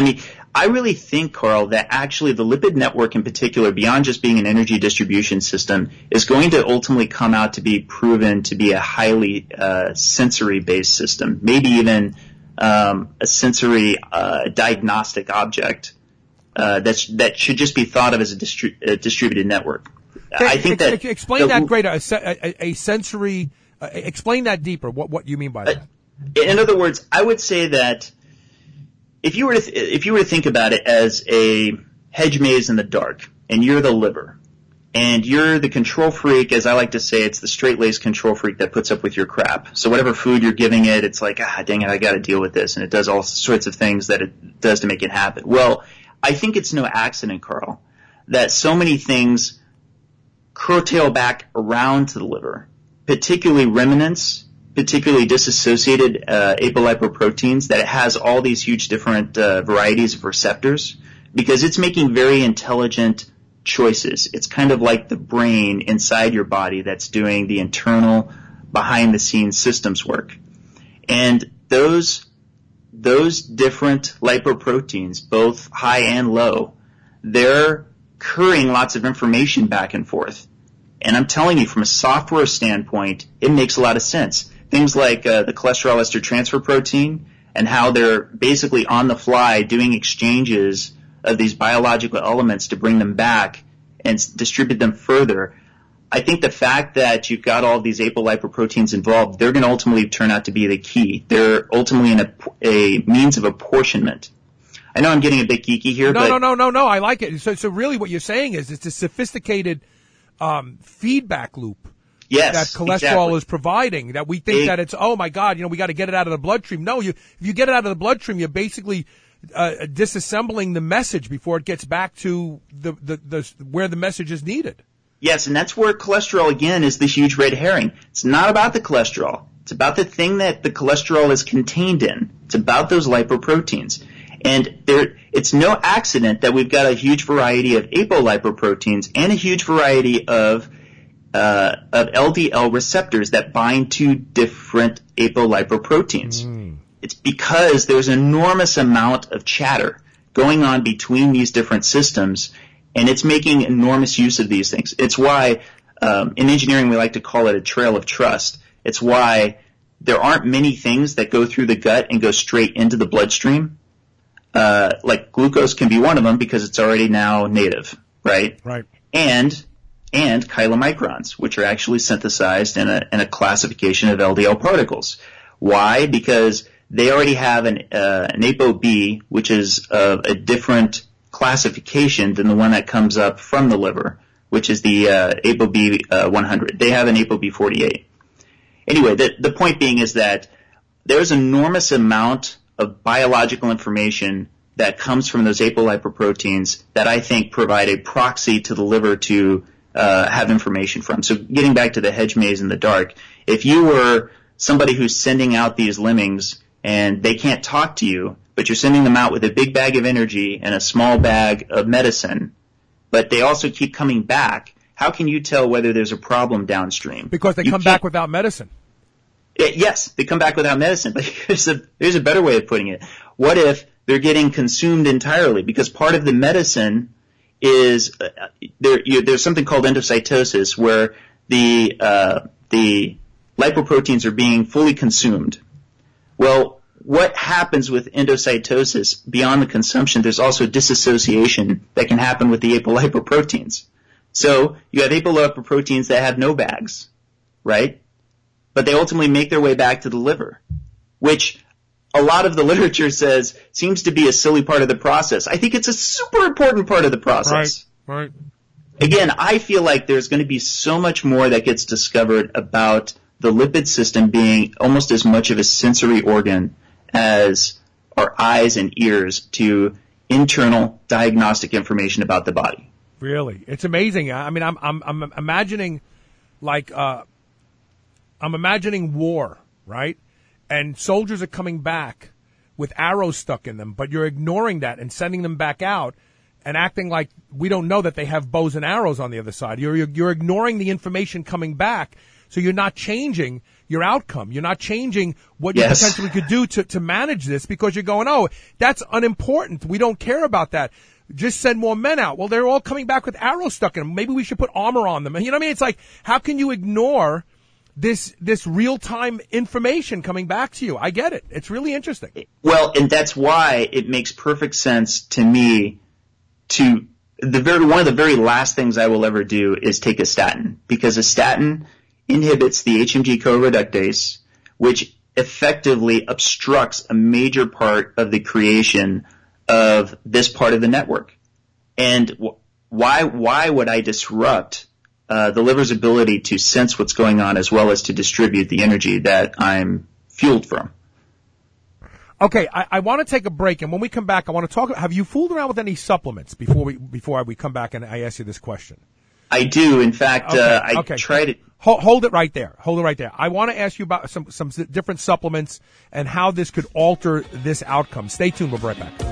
Speaker 4: I really think, Carl, that actually the lipid network in particular, beyond just being an energy distribution system, is going to ultimately come out to be proven to be a highly sensory-based system, maybe even a sensory diagnostic object that should just be thought of as a distributed network. I think that
Speaker 1: explain that greater. A sensory. Explain that deeper. What you mean by that?
Speaker 4: In other words, I would say that if you were to think about it as a hedge maze in the dark, and you're the liver, and you're the control freak, as I like to say, it's the straight-laced control freak that puts up with your crap. So whatever food you're giving it, it's like, dang it, I got to deal with this, and it does all sorts of things that it does to make it happen. Well, I think it's no accident, Carl, that so many things curtail back around to the liver, particularly remnants, particularly disassociated apolipoproteins, that it has all these huge different varieties of receptors, because it's making very intelligent choices. It's kind of like the brain inside your body that's doing the internal, behind-the-scenes systems work. And those different lipoproteins, both high and low, they're currying lots of information back and forth. And I'm telling you, from a software standpoint, it makes a lot of sense. Things like the cholesterol ester transfer protein and how they're basically on the fly doing exchanges of these biological elements to bring them back and distribute them further. I think the fact that you've got all these apolipoproteins involved, they're going to ultimately turn out to be the key. They're ultimately in a means of apportionment. I know I'm getting a bit geeky here, but
Speaker 1: No. I like it. So really what you're saying is it's a sophisticated feedback loop.
Speaker 4: Yes,
Speaker 1: that cholesterol
Speaker 4: exactly.
Speaker 1: is providing, that we think that it's, oh my God, we got to get it out of the bloodstream. No, if you get it out of the bloodstream, you're basically disassembling the message before it gets back to the where the message is needed.
Speaker 4: Yes, and that's where cholesterol, again, is the huge red herring. It's not about the cholesterol. It's about the thing that the cholesterol is contained in. It's about those lipoproteins. And it's no accident that we've got a huge variety of apolipoproteins and a huge variety of LDL receptors that bind to different apolipoproteins. It's because there's an enormous amount of chatter going on between these different systems, and it's making enormous use of these things. It's why in engineering we like to call it a trail of trust. It's why there aren't many things that go through the gut and go straight into the bloodstream. Like glucose can be one of them because it's already now native, right?
Speaker 1: Right.
Speaker 4: And chylomicrons, which are actually synthesized in a classification of LDL particles. Why? Because they already have an ApoB, which is a different classification than the one that comes up from the liver, which is the ApoB 100. They have an ApoB 48. Anyway, the point being is that there's an enormous amount of biological information that comes from those apolipoproteins that I think provide a proxy to the liver to have information from. So getting back to the hedge maze in the dark, if you were somebody who's sending out these lemmings and they can't talk to you, but you're sending them out with a big bag of energy and a small bag of medicine, but they also keep coming back, how can you tell whether there's a problem downstream?
Speaker 1: Because they come back without medicine.
Speaker 4: Yes, they come back without medicine, but here's a better way of putting it. What if they're getting consumed entirely? Because part of the medicine is there's something called endocytosis, where the lipoproteins are being fully consumed. Well, what happens with endocytosis beyond the consumption? There's also disassociation that can happen with the apolipoproteins. So you have apolipoproteins that have no bags, right? But they ultimately make their way back to the liver, which a lot of the literature says seems to be a silly part of the process. I think it's a super important part of the process.
Speaker 1: Right.
Speaker 4: Again, I feel like there's going to be so much more that gets discovered about the lipid system being almost as much of a sensory organ as our eyes and ears to internal diagnostic information about the body.
Speaker 1: Really, it's amazing. I mean, I'm imagining I'm imagining war, right? And soldiers are coming back with arrows stuck in them, but you're ignoring that and sending them back out and acting like we don't know that they have bows and arrows on the other side. You're ignoring the information coming back, so you're not changing your outcome. You're not changing what you potentially could do to manage this, because you're going, oh, that's unimportant. We don't care about that. Just send more men out. Well, they're all coming back with arrows stuck in them. Maybe we should put armor on them. You know what I mean? It's like, how can you ignore this real-time information coming back to you? I get it. It's really interesting.
Speaker 4: Well, and that's why it makes perfect sense to me to one of the very last things I will ever do is take a statin, because a statin inhibits the HMG coreductase, which effectively obstructs a major part of the creation of this part of the network. And why would I disrupt the liver's ability to sense what's going on as well as to distribute the energy that I'm fueled from?
Speaker 1: Okay, I want to take a break, and when we come back, I want to talk. Have you fooled around with any supplements before we come back and I ask you this question?
Speaker 4: I do. In fact, I tried it.
Speaker 1: Hold it right there. Hold it right there. I want to ask you about some different supplements and how this could alter this outcome. Stay tuned. We'll be right back.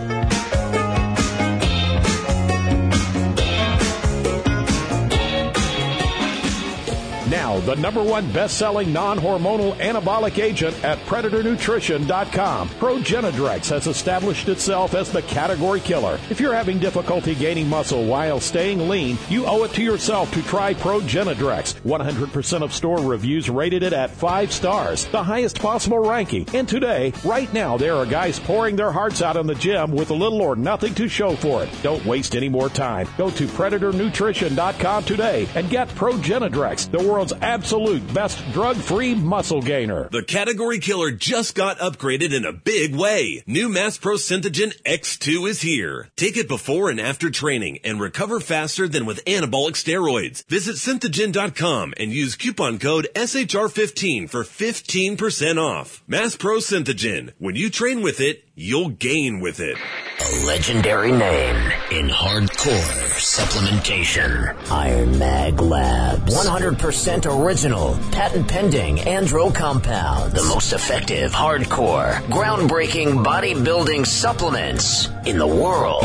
Speaker 7: Now, now the #1 best-selling non-hormonal anabolic agent at PredatorNutrition.com. Progenadrex has established itself as the category killer. If you're having difficulty gaining muscle while staying lean, you owe it to yourself to try Progenadrex. 100% of store reviews rated it at 5 stars, the highest possible ranking. And today, right now, there are guys pouring their hearts out in the gym with little or nothing to show for it. Don't waste any more time. Go to PredatorNutrition.com today and get Progenadrex, the world's absolute best drug-free muscle gainer.
Speaker 6: The category killer just got upgraded in a big way. New Mass Pro Synthogen X2 is here. Take it before and after training and recover faster than with anabolic steroids. Visit Synthogen.com and use coupon code SHR15 for 15% off. Mass Pro Synthogen. When you train with it, you'll gain with it.
Speaker 11: A legendary name in hardcore supplementation. Iron Mag Labs. 100% original, patent pending andro compounds. The most effective hardcore, groundbreaking bodybuilding supplements in the world.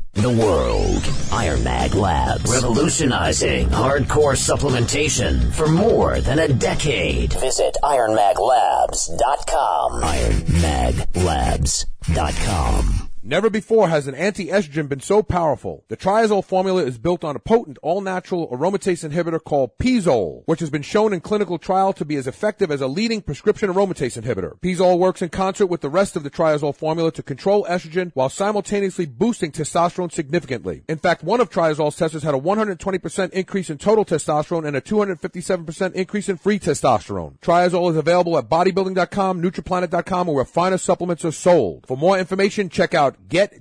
Speaker 11: Iron Mag Labs. Revolutionizing hardcore supplementation for more than a decade. Visit IronMagLabs.com. IronMagLabs.com.
Speaker 5: Never before has an anti-estrogen been so powerful. The Triazole formula is built on a potent, all-natural aromatase inhibitor called Pizole, which has been shown in clinical trial to be as effective as a leading prescription aromatase inhibitor. Pizole works in concert with the rest of the Triazole formula to control estrogen while simultaneously boosting testosterone significantly. In fact, one of Triazole's testers had a 120% increase in total testosterone and a 257% increase in free testosterone. Triazole is available at bodybuilding.com, nutriplanet.com, or where finer supplements are sold. For more information, check out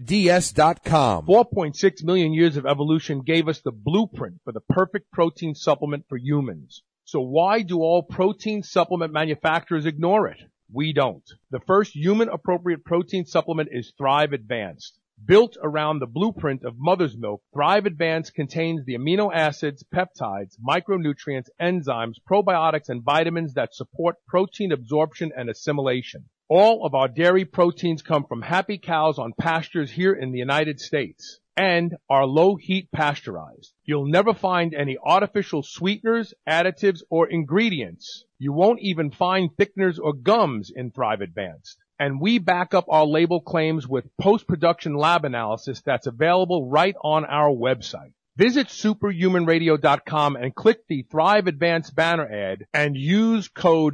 Speaker 5: GetDS.com.
Speaker 1: 4.6 million years of evolution gave us the blueprint for the perfect protein supplement for humans. So why do all protein supplement manufacturers ignore it? We don't. The first human-appropriate protein supplement is Thrive Advanced. Built around the blueprint of mother's milk, Thrive Advanced contains the amino acids, peptides, micronutrients, enzymes, probiotics, and vitamins that support protein absorption and assimilation. All of our dairy proteins come from happy cows on pastures here in the United States and are low heat pasteurized. You'll never find any artificial sweeteners, additives, or ingredients. You won't even find thickeners or gums in Thrive Advanced. And we back up our label claims with post-production lab analysis that's available right on our website. Visit superhumanradio.com and click the Thrive Advanced banner ad and use code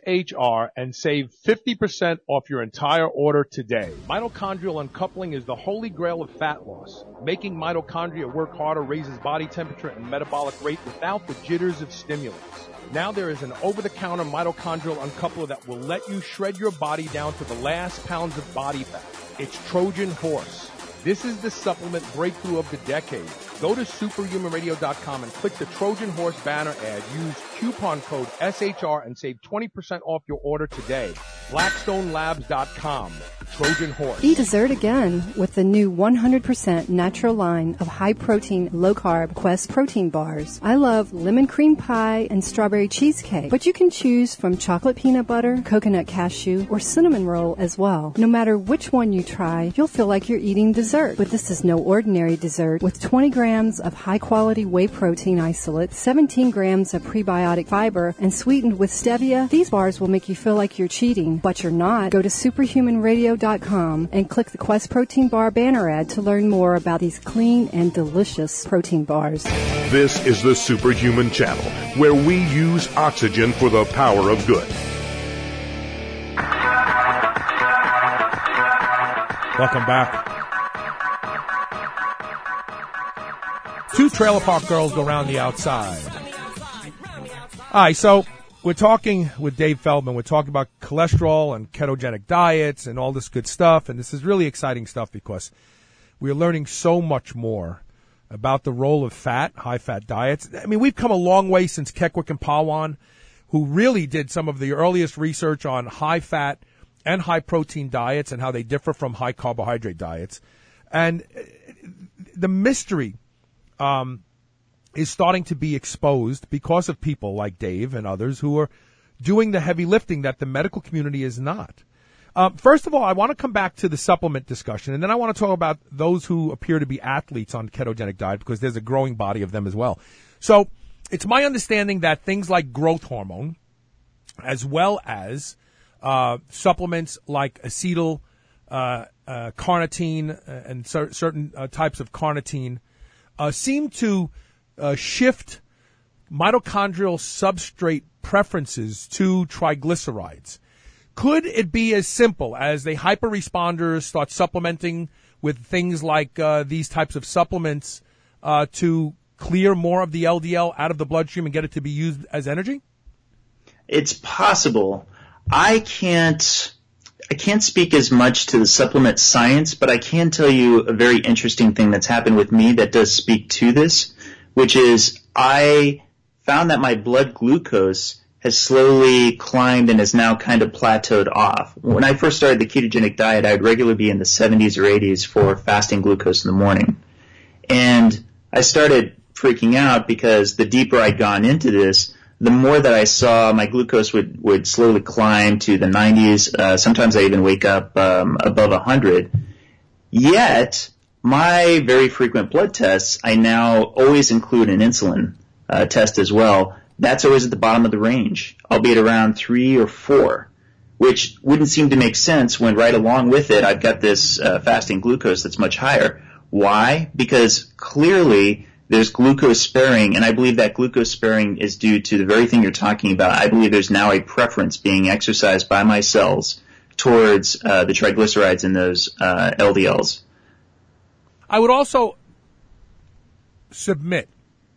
Speaker 1: SHR and save 50% off your entire order today. Mitochondrial uncoupling is the holy grail of fat loss. Making mitochondria work harder raises body temperature and metabolic rate without the jitters of stimulants. Now there is an over-the-counter mitochondrial uncoupler that will let you shred your body down to the last pounds of body fat. It's Trojan Horse. This is the supplement breakthrough of the decade. Go to superhumanradio.com and click the Trojan Horse banner ad. Use coupon code SHR and save 20% off your order today. BlackstoneLabs.com. Trojan Horse.
Speaker 8: Eat dessert again with the new 100% natural line of high-protein, low-carb Quest protein bars. I love lemon cream pie and strawberry cheesecake, but you can choose from chocolate peanut butter, coconut cashew, or cinnamon roll as well. No matter which one you try, you'll feel like you're eating dessert. But this is no ordinary dessert. With 20 grams of high-quality whey protein isolate, 17 grams of prebiotic fiber, and sweetened with stevia, these bars will make you feel like you're cheating, but you're not. Go to superhumanradio.com and click the Quest Protein Bar banner ad to learn more about these clean and delicious protein bars.
Speaker 3: This is the Superhuman Channel, where we use oxygen for the power of good.
Speaker 1: Welcome back. Two trailer park girls go around the outside. All right, so we're talking with Dave Feldman. We're talking about cholesterol and ketogenic diets and all this good stuff. And this is really exciting stuff because we're learning so much more about the role of fat, high-fat diets. I mean, we've come a long way since Kekwik and Pawan, who really did some of the earliest research on high-fat and high-protein diets and how they differ from high-carbohydrate diets. And the mystery is starting to be exposed because of people like Dave and others who are doing the heavy lifting that the medical community is not. First of all, I want to come back to the supplement discussion, and then I want to talk about those who appear to be athletes on ketogenic diet because there's a growing body of them as well. So it's my understanding that things like growth hormone, as well as supplements like acetyl carnitine and certain types of carnitine seem to shift mitochondrial substrate preferences to triglycerides. Could it be as simple as the hyperresponders start supplementing with things like these types of supplements to clear more of the LDL out of the bloodstream and get it to be used as energy?
Speaker 4: It's possible. I can't speak as much to the supplement science, but I can tell you a very interesting thing that's happened with me that does speak to this, which is I found that my blood glucose has slowly climbed and is now kind of plateaued off. When I first started the ketogenic diet, I would regularly be in the 70s or 80s for fasting glucose in the morning. And I started freaking out because the deeper I'd gone into this, the more that I saw my glucose would slowly climb to the 90s. Sometimes I even wake up above 100. Yet, my very frequent blood tests, I now always include an insulin test as well. That's always at the bottom of the range, albeit around 3 or 4, which wouldn't seem to make sense when right along with it I've got this fasting glucose that's much higher. Why? Because clearly there's glucose sparing, and I believe that glucose sparing is due to the very thing you're talking about. I believe there's now a preference being exercised by my cells towards the triglycerides in those LDLs.
Speaker 1: I would also submit,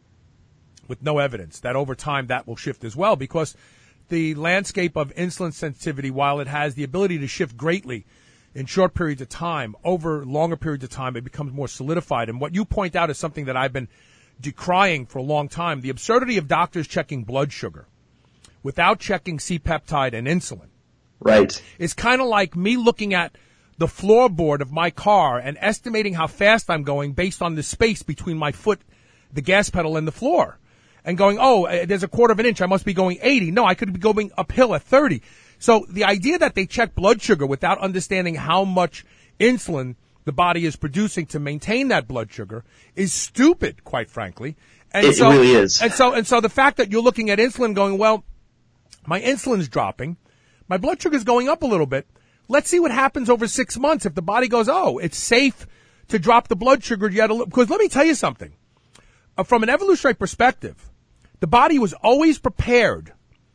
Speaker 1: with no evidence, that over time that will shift as well, because the landscape of insulin sensitivity, while it has the ability to shift greatly in short periods of time, over longer periods of time, it becomes more solidified. And what you point out is something that I've been decrying for a long time, the absurdity of doctors checking blood sugar without checking C-peptide and insulin.
Speaker 4: Right.
Speaker 1: It's kind of like me looking at the floorboard of my car and estimating how fast I'm going based on the space between my foot, the gas pedal, and the floor. And going, oh, there's a quarter of an inch, I must be going 80. No, I could be going uphill at 30. So the idea that they check blood sugar without understanding how much insulin the body is producing to maintain that blood sugar is stupid, quite frankly. And
Speaker 4: it really is.
Speaker 1: And so the fact that you're looking at insulin going, well, my insulin's dropping, my blood sugar's going up a little bit. Let's see what happens over 6 months if the body goes, oh, it's safe to drop the blood sugar yet a little. Because let me tell you something. From an evolutionary perspective, the body was always prepared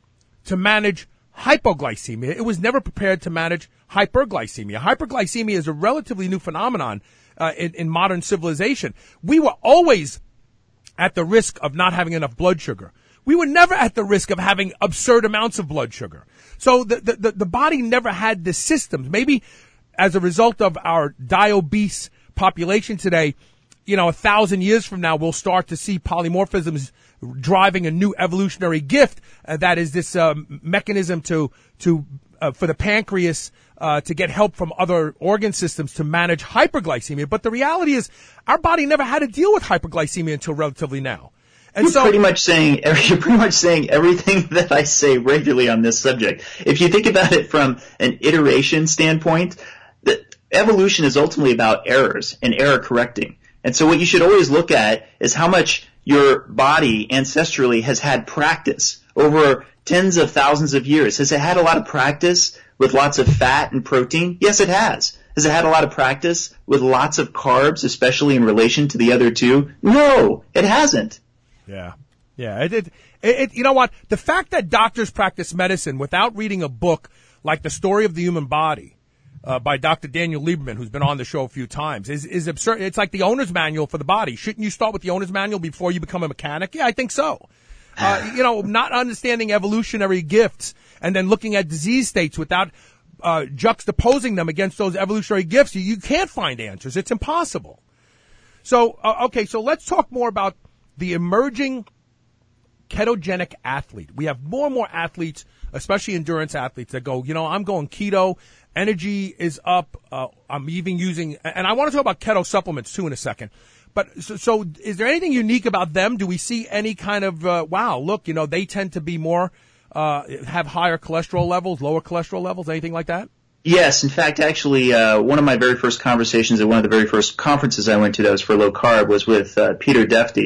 Speaker 1: to manage hypoglycemia. It was never prepared to manage hyperglycemia. Hyperglycemia is a relatively new phenomenon in modern civilization. We were always at the risk of not having enough blood sugar. We were never at the risk of having absurd amounts of blood sugar. So the body never had the systems. Maybe as a result of our die-obese population today, 1,000 years from now, we'll start to see polymorphisms driving a new evolutionary gift that is this mechanism to for the pancreas to get help from other organ systems to manage hyperglycemia. But the reality is, our body never had to deal with hyperglycemia until relatively now. And
Speaker 4: you're pretty much saying everything that I say regularly on this subject. If you think about it from an iteration standpoint, the evolution is ultimately about errors and error correcting. And so what you should always look at is how much your body ancestrally has had practice over tens of thousands of years. Has it had a lot of practice with lots of fat and protein? Yes, it has. Has it had a lot of practice with lots of carbs, especially in relation to the other two? No, it hasn't.
Speaker 1: Yeah. You know what? The fact that doctors practice medicine without reading a book like The Story of the Human Body by Dr. Daniel Lieberman, who's been on the show a few times, is absurd. It's like the owner's manual for the body. Shouldn't you start with the owner's manual before you become a mechanic? Yeah, I think so. Not understanding evolutionary gifts and then looking at disease states without juxtaposing them against those evolutionary gifts, you can't find answers. It's impossible. So let's talk more about the emerging ketogenic athlete. We have more and more athletes, especially endurance athletes, that go, I'm going keto, energy is up, I'm even using, and I want to talk about keto supplements too in a second. But so is there anything unique about them? Do we see any kind of, they tend to be more, have higher cholesterol levels, lower cholesterol levels, anything like that?
Speaker 4: Yes. In fact, actually, one of my very first conversations at one of the very first conferences I went to that was for low carb was with Peter Defty.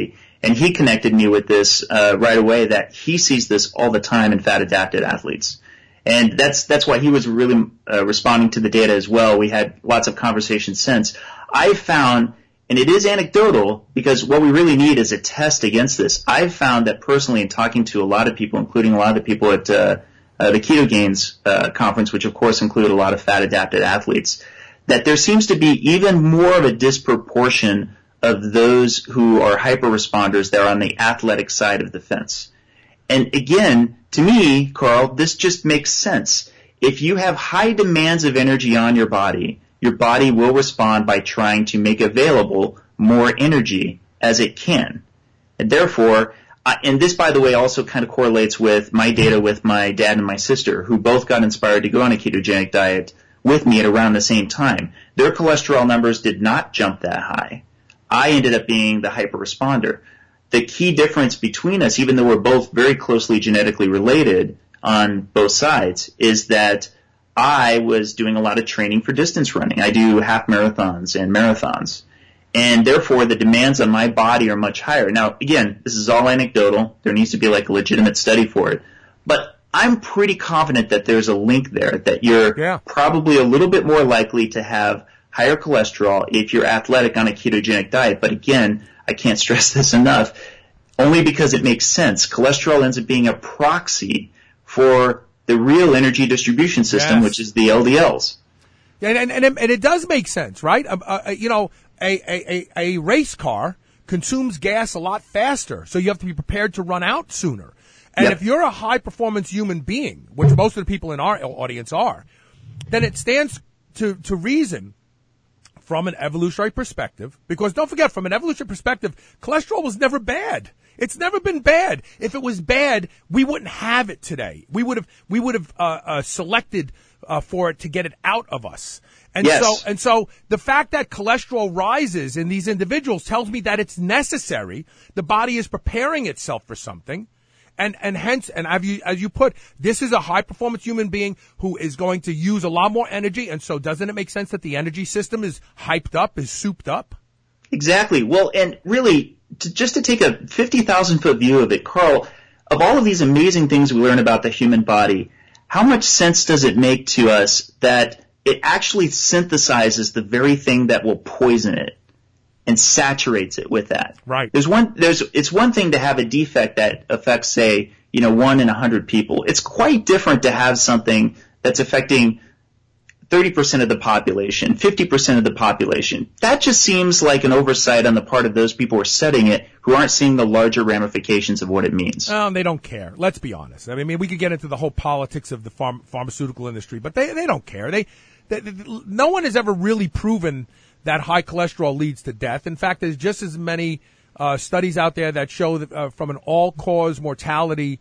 Speaker 4: And he connected me with this right away, that he sees this all the time in fat-adapted athletes. And that's why he was really responding to the data as well. We had lots of conversations since. I found, and it is anecdotal because what we really need is a test against this. I've found that personally in talking to a lot of people, including a lot of the people at the Keto Gains conference, which of course include a lot of fat-adapted athletes, that there seems to be even more of a disproportion of those who are hyper-responders that are on the athletic side of the fence. And again, to me, Carl, this just makes sense. If you have high demands of energy on your body will respond by trying to make available more energy as it can. And therefore, and this, by the way, also kind of correlates with my data with my dad and my sister, who both got inspired to go on a ketogenic diet with me at around the same time. Their cholesterol numbers did not jump that high. I ended up being the hyper-responder. The key difference between us, even though we're both very closely genetically related on both sides, is that I was doing a lot of training for distance running. I do half marathons and marathons. And therefore, the demands on my body are much higher. Now, again, this is all anecdotal. There needs to be like a legitimate study for it. But I'm pretty confident that there's a link there, that you're probably a little bit more likely to have higher cholesterol if you're athletic on a ketogenic diet. But again, I can't stress this enough, only because it makes sense. Cholesterol ends up being a proxy for the real energy distribution system, which is the LDLs.
Speaker 1: And it does make sense, right? A race car consumes gas a lot faster, so you have to be prepared to run out sooner. And if you're a high-performance human being, which most of the people in our audience are, then it stands to reason from an evolutionary perspective, because don't forget, from an evolutionary perspective, cholesterol was never bad. It's never been bad. If it was bad, we wouldn't have it today. We would have selected for it to get it out of us. And so the fact that cholesterol rises in these individuals tells me that it's necessary. The body is preparing itself for something. And hence, and as you put, this is a high performance human being who is going to use a lot more energy. And so doesn't it make sense that the energy system is hyped up, is souped up?
Speaker 4: Exactly. Well, and really, just to take a 50,000 foot view of it, Carl, of all of these amazing things we learn about the human body, how much sense does it make to us that it actually synthesizes the very thing that will poison it and saturates it with that?
Speaker 1: Right.
Speaker 4: It's one thing to have a defect that affects, say, 1 in 100 people. It's quite different to have something that's affecting 30% of the population, 50% of the population. That just seems like an oversight on the part of those people who are studying it, who aren't seeing the larger ramifications of what it means.
Speaker 1: They don't care. Let's be honest. I mean, we could get into the whole politics of the pharmaceutical industry, but they don't care. No one has ever really proven that high cholesterol leads to death. In fact, there's just as many studies out there that show that from an all-cause mortality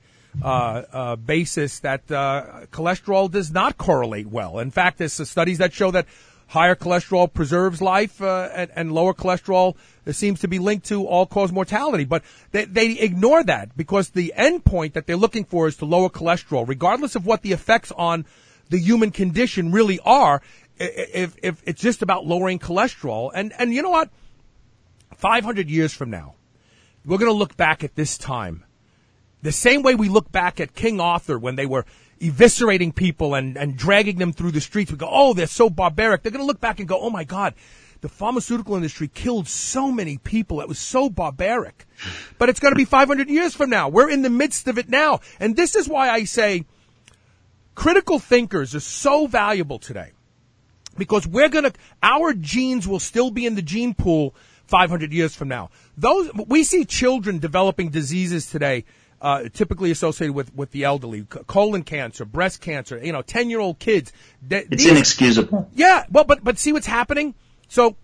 Speaker 1: basis that cholesterol does not correlate well. In fact, there's studies that show that higher cholesterol preserves life and lower cholesterol seems to be linked to all-cause mortality. But they ignore that because the end point that they're looking for is to lower cholesterol, regardless of what the effects on the human condition really are. If it's just about lowering cholesterol. And you know what? 500 years from now, we're going to look back at this time the same way we look back at King Arthur when they were eviscerating people and dragging them through the streets. We go, oh, they're so barbaric. They're going to look back and go, oh, my God, the pharmaceutical industry killed so many people. It was so barbaric. But it's going to be 500 years from now. We're in the midst of it now. And this is why I say critical thinkers are so valuable today. Because our genes will still be in the gene pool 500 years from now. We see children developing diseases today, typically associated with the elderly, colon cancer, breast cancer, 10-year-old kids.
Speaker 4: It's inexcusable.
Speaker 1: Yeah, well, but see what's happening? So,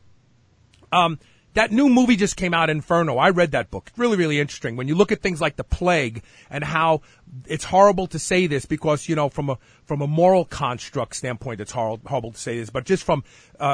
Speaker 1: that new movie just came out, Inferno. I read that book. It's really, really interesting. When you look at things like the plague and how it's horrible to say this because, from a moral construct standpoint, it's horrible to say this, but just from,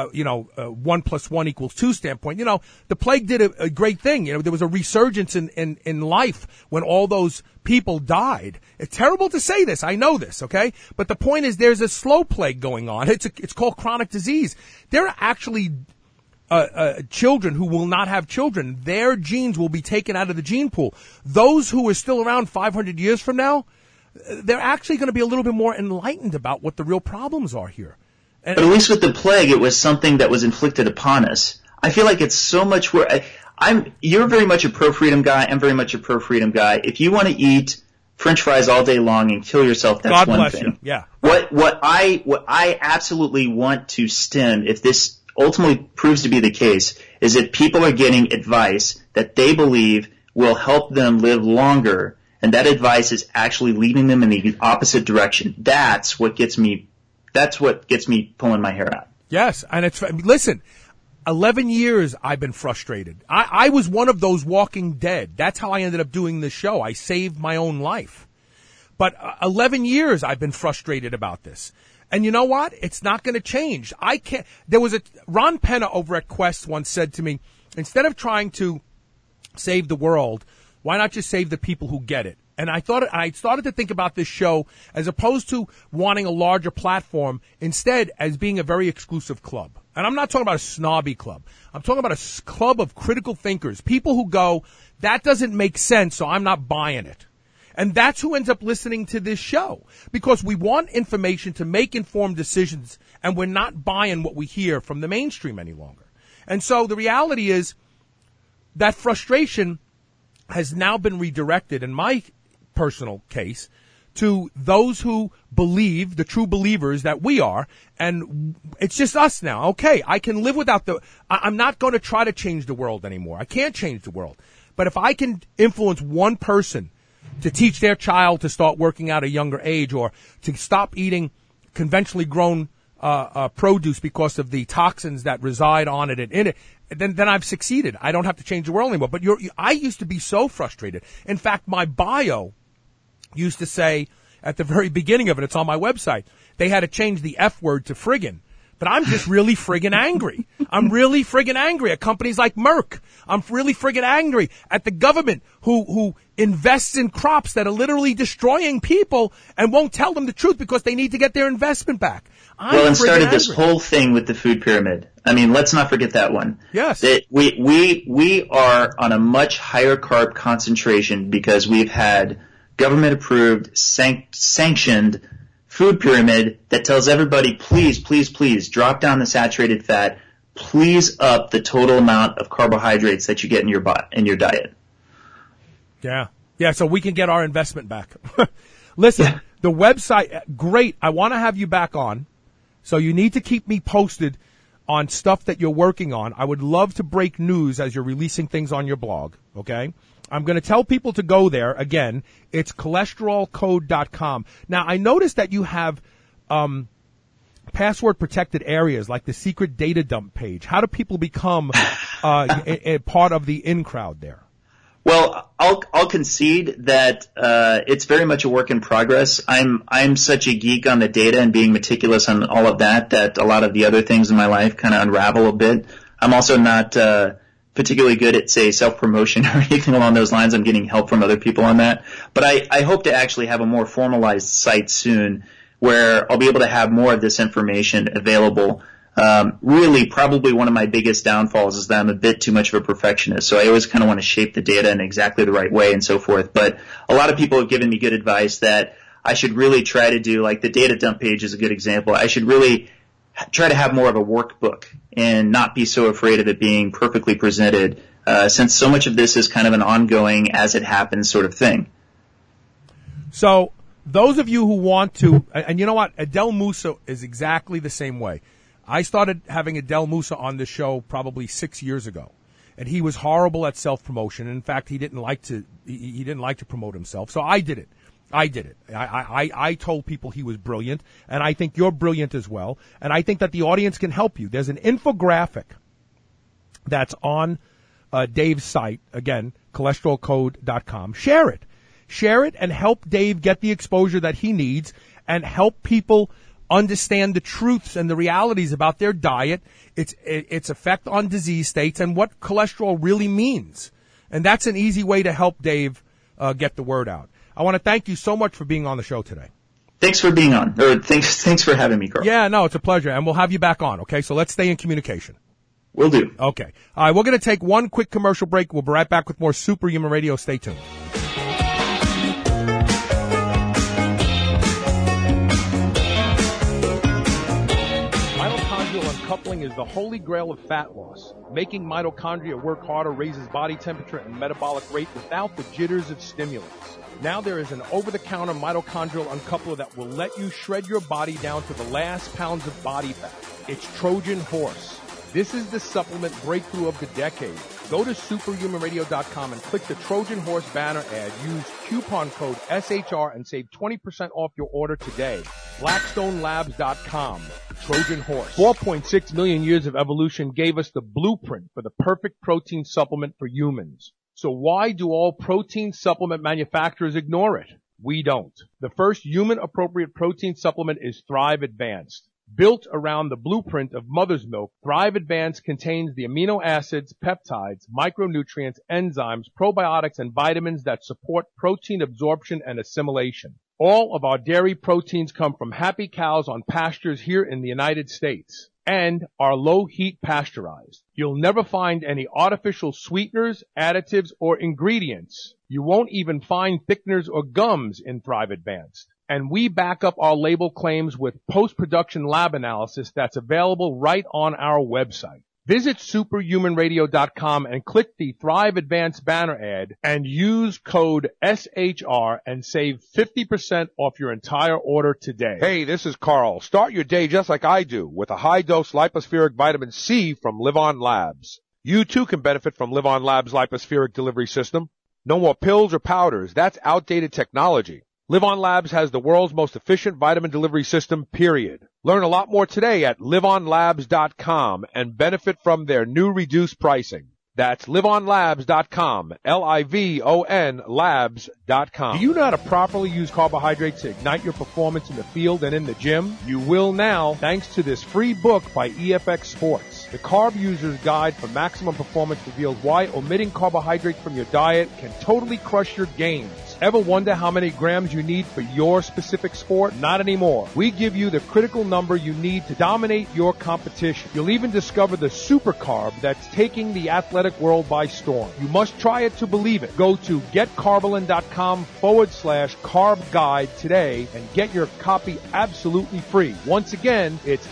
Speaker 1: 1 + 1 = 2 standpoint, the plague did a great thing. There was a resurgence in life when all those people died. It's terrible to say this. I know this, okay? But the point is there's a slow plague going on. It's called chronic disease. There are actually children who will not have children. Their genes will be taken out of the gene pool. Those who are still around 500 years from now, they're actually going to be a little bit more enlightened about what the real problems are here.
Speaker 4: But at least with the plague, it was something that was inflicted upon us. I feel like it's so much worse. You're very much a pro-freedom guy. I'm very much a pro-freedom guy. If you want to eat French fries all day long and kill yourself, that's
Speaker 1: God
Speaker 4: one
Speaker 1: bless
Speaker 4: thing.
Speaker 1: You. Yeah.
Speaker 4: What I absolutely want to stem, if this ultimately proves to be the case, is that people are getting advice that they believe will help them live longer, and that advice is actually leading them in the opposite direction. That's what gets me pulling my hair out.
Speaker 1: Yes, and listen, 11 years I've been frustrated. I was one of those walking dead. That's how I ended up doing this show. I saved my own life. But 11 years I've been frustrated about this. And you know what? It's not going to change. Ron Penna over at Quest once said to me, instead of trying to save the world, why not just save the people who get it? And I started to think about this show as opposed to wanting a larger platform, instead as being a very exclusive club. And I'm not talking about a snobby club. I'm talking about a club of critical thinkers, people who go, that doesn't make sense, so I'm not buying it. And that's who ends up listening to this show, because we want information to make informed decisions, and we're not buying what we hear from the mainstream any longer. And so the reality is that frustration has now been redirected, in my personal case, to those who believe, the true believers that we are, and it's just us now. Okay, I can live without I'm not going to try to change the world anymore. I can't change the world. But if I can influence one person to teach their child to start working out at a younger age, or to stop eating conventionally grown produce because of the toxins that reside on it and in it, then I've succeeded. I don't have to change the world anymore. But I used to be so frustrated. In fact, my bio used to say at the very beginning of it, it's on my website, they had to change the F word to friggin'. But I'm just really friggin' angry. I'm really friggin' angry at companies like Merck. I'm really friggin' angry at the government who invests in crops that are literally destroying people and won't tell them the truth because they need to get their investment back.
Speaker 4: And started this whole thing with the food pyramid. I mean, let's not forget that one.
Speaker 1: Yes.
Speaker 4: That we are on a much higher carb concentration because we've had government-approved, sanctioned food pyramid that tells everybody, please, please, please drop down the saturated fat. Please up the total amount of carbohydrates that you get in your diet.
Speaker 1: Yeah. Yeah, so we can get our investment back. Listen, the website, great. I want to have you back on. So you need to keep me posted on stuff that you're working on. I would love to break news as you're releasing things on your blog, okay? I'm going to tell people to go there. Again, it's cholesterolcode.com. Now, I noticed that you have password-protected areas like the secret data dump page. How do people become a part of the in-crowd there?
Speaker 4: Well, I'll concede that it's very much a work in progress. I'm such a geek on the data and being meticulous on all of that a lot of the other things in my life kind of unravel a bit. I'm also not particularly good at, say, self-promotion or anything along those lines. I'm getting help from other people on that. But I hope to actually have a more formalized site soon where I'll be able to have more of this information available. Really, probably one of my biggest downfalls is that I'm a bit too much of a perfectionist. So I always kind of want to shape the data in exactly the right way and so forth. But a lot of people have given me good advice that I should really try to do, like the data dump page is a good example. I should really try to have more of a workbook and not be so afraid of it being perfectly presented, since so much of this is kind of an ongoing as it happens sort of thing.
Speaker 1: So those of you who want to, and you know what, Adel Musa is exactly the same way. I started having Adel Musa on the show probably 6 years ago, and he was horrible at self-promotion. In fact, he didn't like to promote himself, so I did it. I told people he was brilliant, and I think you're brilliant as well, and I think that the audience can help you. There's an infographic that's on Dave's site, again, cholesterolcode.com. Share it and help Dave get the exposure that he needs and help people understand the truths and the realities about their diet, its effect on disease states, and what cholesterol really means. And that's an easy way to help Dave get the word out. I want to thank you so much for being on the show today.
Speaker 4: Thanks for being on. Or thanks for having me, Carl.
Speaker 1: Yeah, no, it's a pleasure. And we'll have you back on, okay? So let's stay in communication.
Speaker 4: Will do.
Speaker 1: Okay. All right, we're going to take one quick commercial break. We'll be right back with more Superhuman Radio. Stay tuned.
Speaker 9: Mitochondrial uncoupling is the holy grail of fat loss. Making mitochondria work harder raises body temperature and metabolic rate without the jitters of stimulants. Now there is an over-the-counter mitochondrial uncoupler that will let you shred your body down to the last pounds of body fat. It's Trojan Horse. This is the supplement breakthrough of the decade. Go to superhumanradio.com and click the Trojan Horse banner ad. Use coupon code SHR and save 20% off your order today. BlackstoneLabs.com. Trojan Horse. 4.6 million years of evolution gave us the blueprint for the perfect protein supplement for humans. So why do all protein supplement manufacturers ignore it? We don't. The first human-appropriate protein supplement is Thrive Advanced. Built around the blueprint of mother's milk, Thrive Advanced contains the amino acids, peptides, micronutrients, enzymes, probiotics, and vitamins that support protein absorption and assimilation. All of our dairy proteins come from happy cows on pastures here in the United States and are low-heat pasteurized. You'll never find any artificial sweeteners, additives, or ingredients. You won't even find thickeners or gums in Thrive Advanced. And we back up our label claims with post-production lab analysis that's available right on our website. Visit superhumanradio.com and click the Thrive Advanced banner ad and use code SHR and save 50% off your entire order today. Hey, this is Carl. Start your day just like I do with a high-dose lipospheric vitamin C from Live On Labs. You too can benefit from Live On Labs' lipospheric delivery system. No more pills or powders. That's outdated technology. Live On Labs has the world's most efficient vitamin delivery system, period. Learn a lot more today at liveonlabs.com and benefit from their new reduced pricing. That's liveonlabs.com, Livon labs.com. Do you know how to properly use carbohydrates to ignite your performance in the field and in the gym? You will now, thanks to this free book by EFX Sports. The Carb User's Guide for Maximum Performance reveals why omitting carbohydrates from your diet can totally crush your gains. Ever wonder how many grams you need for your specific sport? Not anymore. We give you the critical number you need to dominate your competition. You'll even discover the super carb that's taking the athletic world by storm. You must try it to believe it. Go to getcarbolin.com/carb guide today and get your copy absolutely free. Once again, it's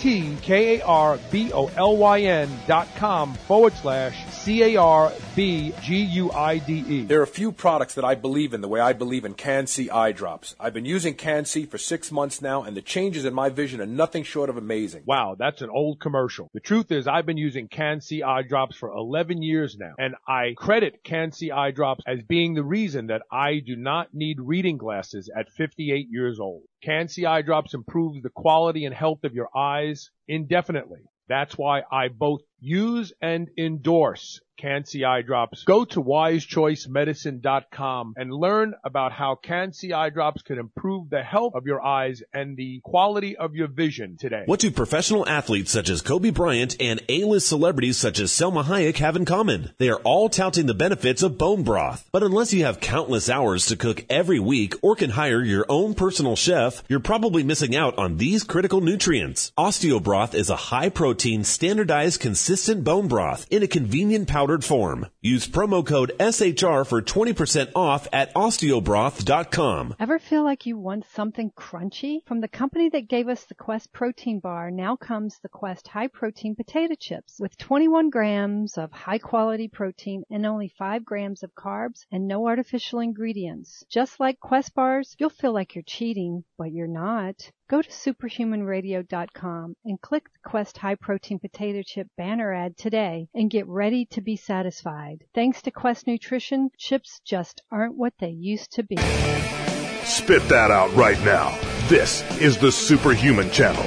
Speaker 9: getkarbolin.com/CARBGUIDE.
Speaker 5: There are a few products that I believe in the way I believe in Can-C eye drops. I've been using Can-C for 6 months now, and the changes in my vision are nothing short of amazing.
Speaker 9: Wow, that's an old commercial. The truth is I've been using Can-C eye drops for 11 years now, and I credit Can-C eye drops as being the reason that I do not need reading glasses at 58 years old. Can-C eye drops improves the quality and health of your eyes indefinitely. That's why I both use and endorse Can-C eye drops. Go to wisechoicemedicine.com and learn about how Can-C eye drops can improve the health of your eyes and the quality of your vision today.
Speaker 6: What do professional athletes such as Kobe Bryant and A-list celebrities such as Selma Hayek have in common? They are all touting the benefits of bone broth. But unless you have countless hours to cook every week or can hire your own personal chef, you're probably missing out on these critical nutrients. Osteobroth is a high-protein, standardized, consistent bone broth in a convenient powdered form. Use promo code SHR for 20% off at osteobroth.com.
Speaker 8: Ever feel like you want something crunchy? From the company that gave us the Quest protein bar, now comes the Quest high protein potato chips with 21 grams of high quality protein and only 5 grams of carbs and no artificial ingredients. Just like Quest bars, you'll feel like you're cheating, but you're not. Go to superhumanradio.com and click the Quest high protein potato chip banner ad today and get ready to be satisfied. Thanks to Quest Nutrition, chips just aren't what they used to be.
Speaker 3: Spit that out right now. This is the Superhuman Channel.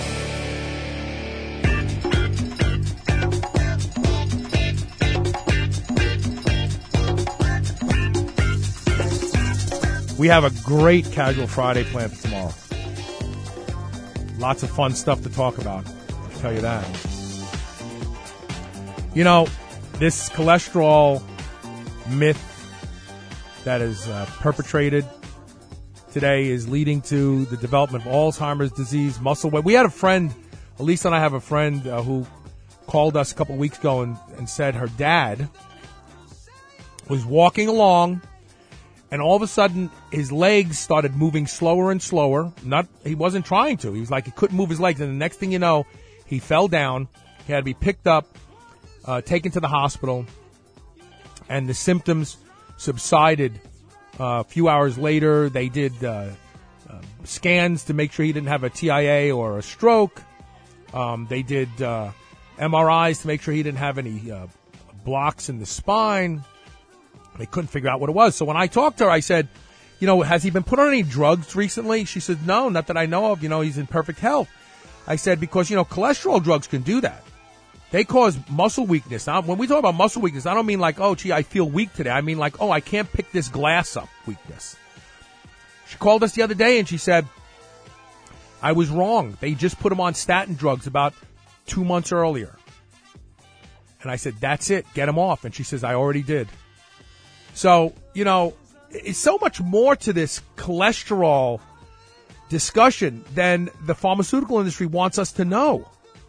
Speaker 1: We have a great Casual Friday planned for tomorrow. Lots of fun stuff to talk about, I'll tell you that. You know, this cholesterol myth that is perpetrated today is leading to the development of Alzheimer's disease, muscle weight. We had a friend, Elisa and I have a friend who called us a couple of weeks ago and said her dad was walking along, and all of a sudden his legs started moving slower and slower. He wasn't trying to. He was like, he couldn't move his legs, and the next thing you know, he fell down. He had to be picked up, taken to the hospital, and the symptoms subsided. A few hours later, they did scans to make sure he didn't have a TIA or a stroke. They did MRIs to make sure he didn't have any blocks in the spine. They couldn't figure out what it was. So when I talked to her, I said, has he been put on any drugs recently? She said, no, not that I know of. He's in perfect health. I said, because, cholesterol drugs can do that. They cause muscle weakness. Now, when we talk about muscle weakness, I don't mean like, oh, gee, I feel weak today. I mean like, oh, I can't pick this glass up weakness. She called us the other day and she said, I was wrong. They just put him on statin drugs about 2 months earlier. And I said, that's it. Get him off. And she says, I already did. So, it's so much more to this cholesterol discussion than the pharmaceutical industry wants us to know.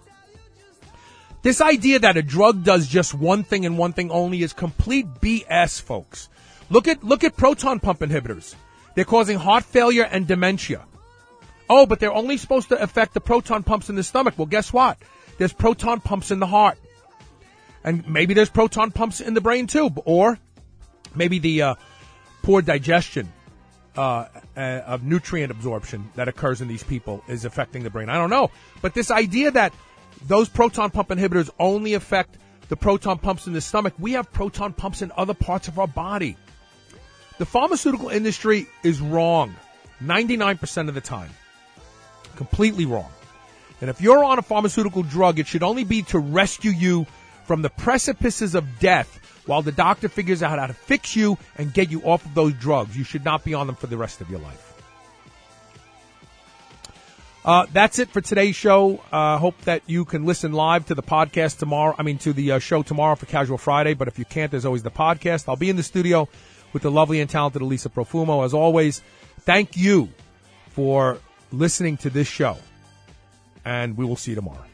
Speaker 1: This idea that a drug does just one thing and one thing only is complete BS, folks. Look at proton pump inhibitors. They're causing heart failure and dementia. Oh, but they're only supposed to affect the proton pumps in the stomach. Well, guess what? There's proton pumps in the heart. And maybe there's proton pumps in the brain too. Or maybe the poor digestion of nutrient absorption that occurs in these people is affecting the brain. I don't know. But this idea that those proton pump inhibitors only affect the proton pumps in the stomach, we have proton pumps in other parts of our body. The pharmaceutical industry is wrong 99% of the time. Completely wrong. And if you're on a pharmaceutical drug, it should only be to rescue you from the precipices of death while the doctor figures out how to fix you and get you off of those drugs. You should not be on them for the rest of your life. That's it for today's show. Hope that you can listen live to the podcast tomorrow. To the show tomorrow for Casual Friday. But if you can't, there's always the podcast. I'll be in the studio with the lovely and talented Elisa Profumo. As always, thank you for listening to this show. And we will see you tomorrow.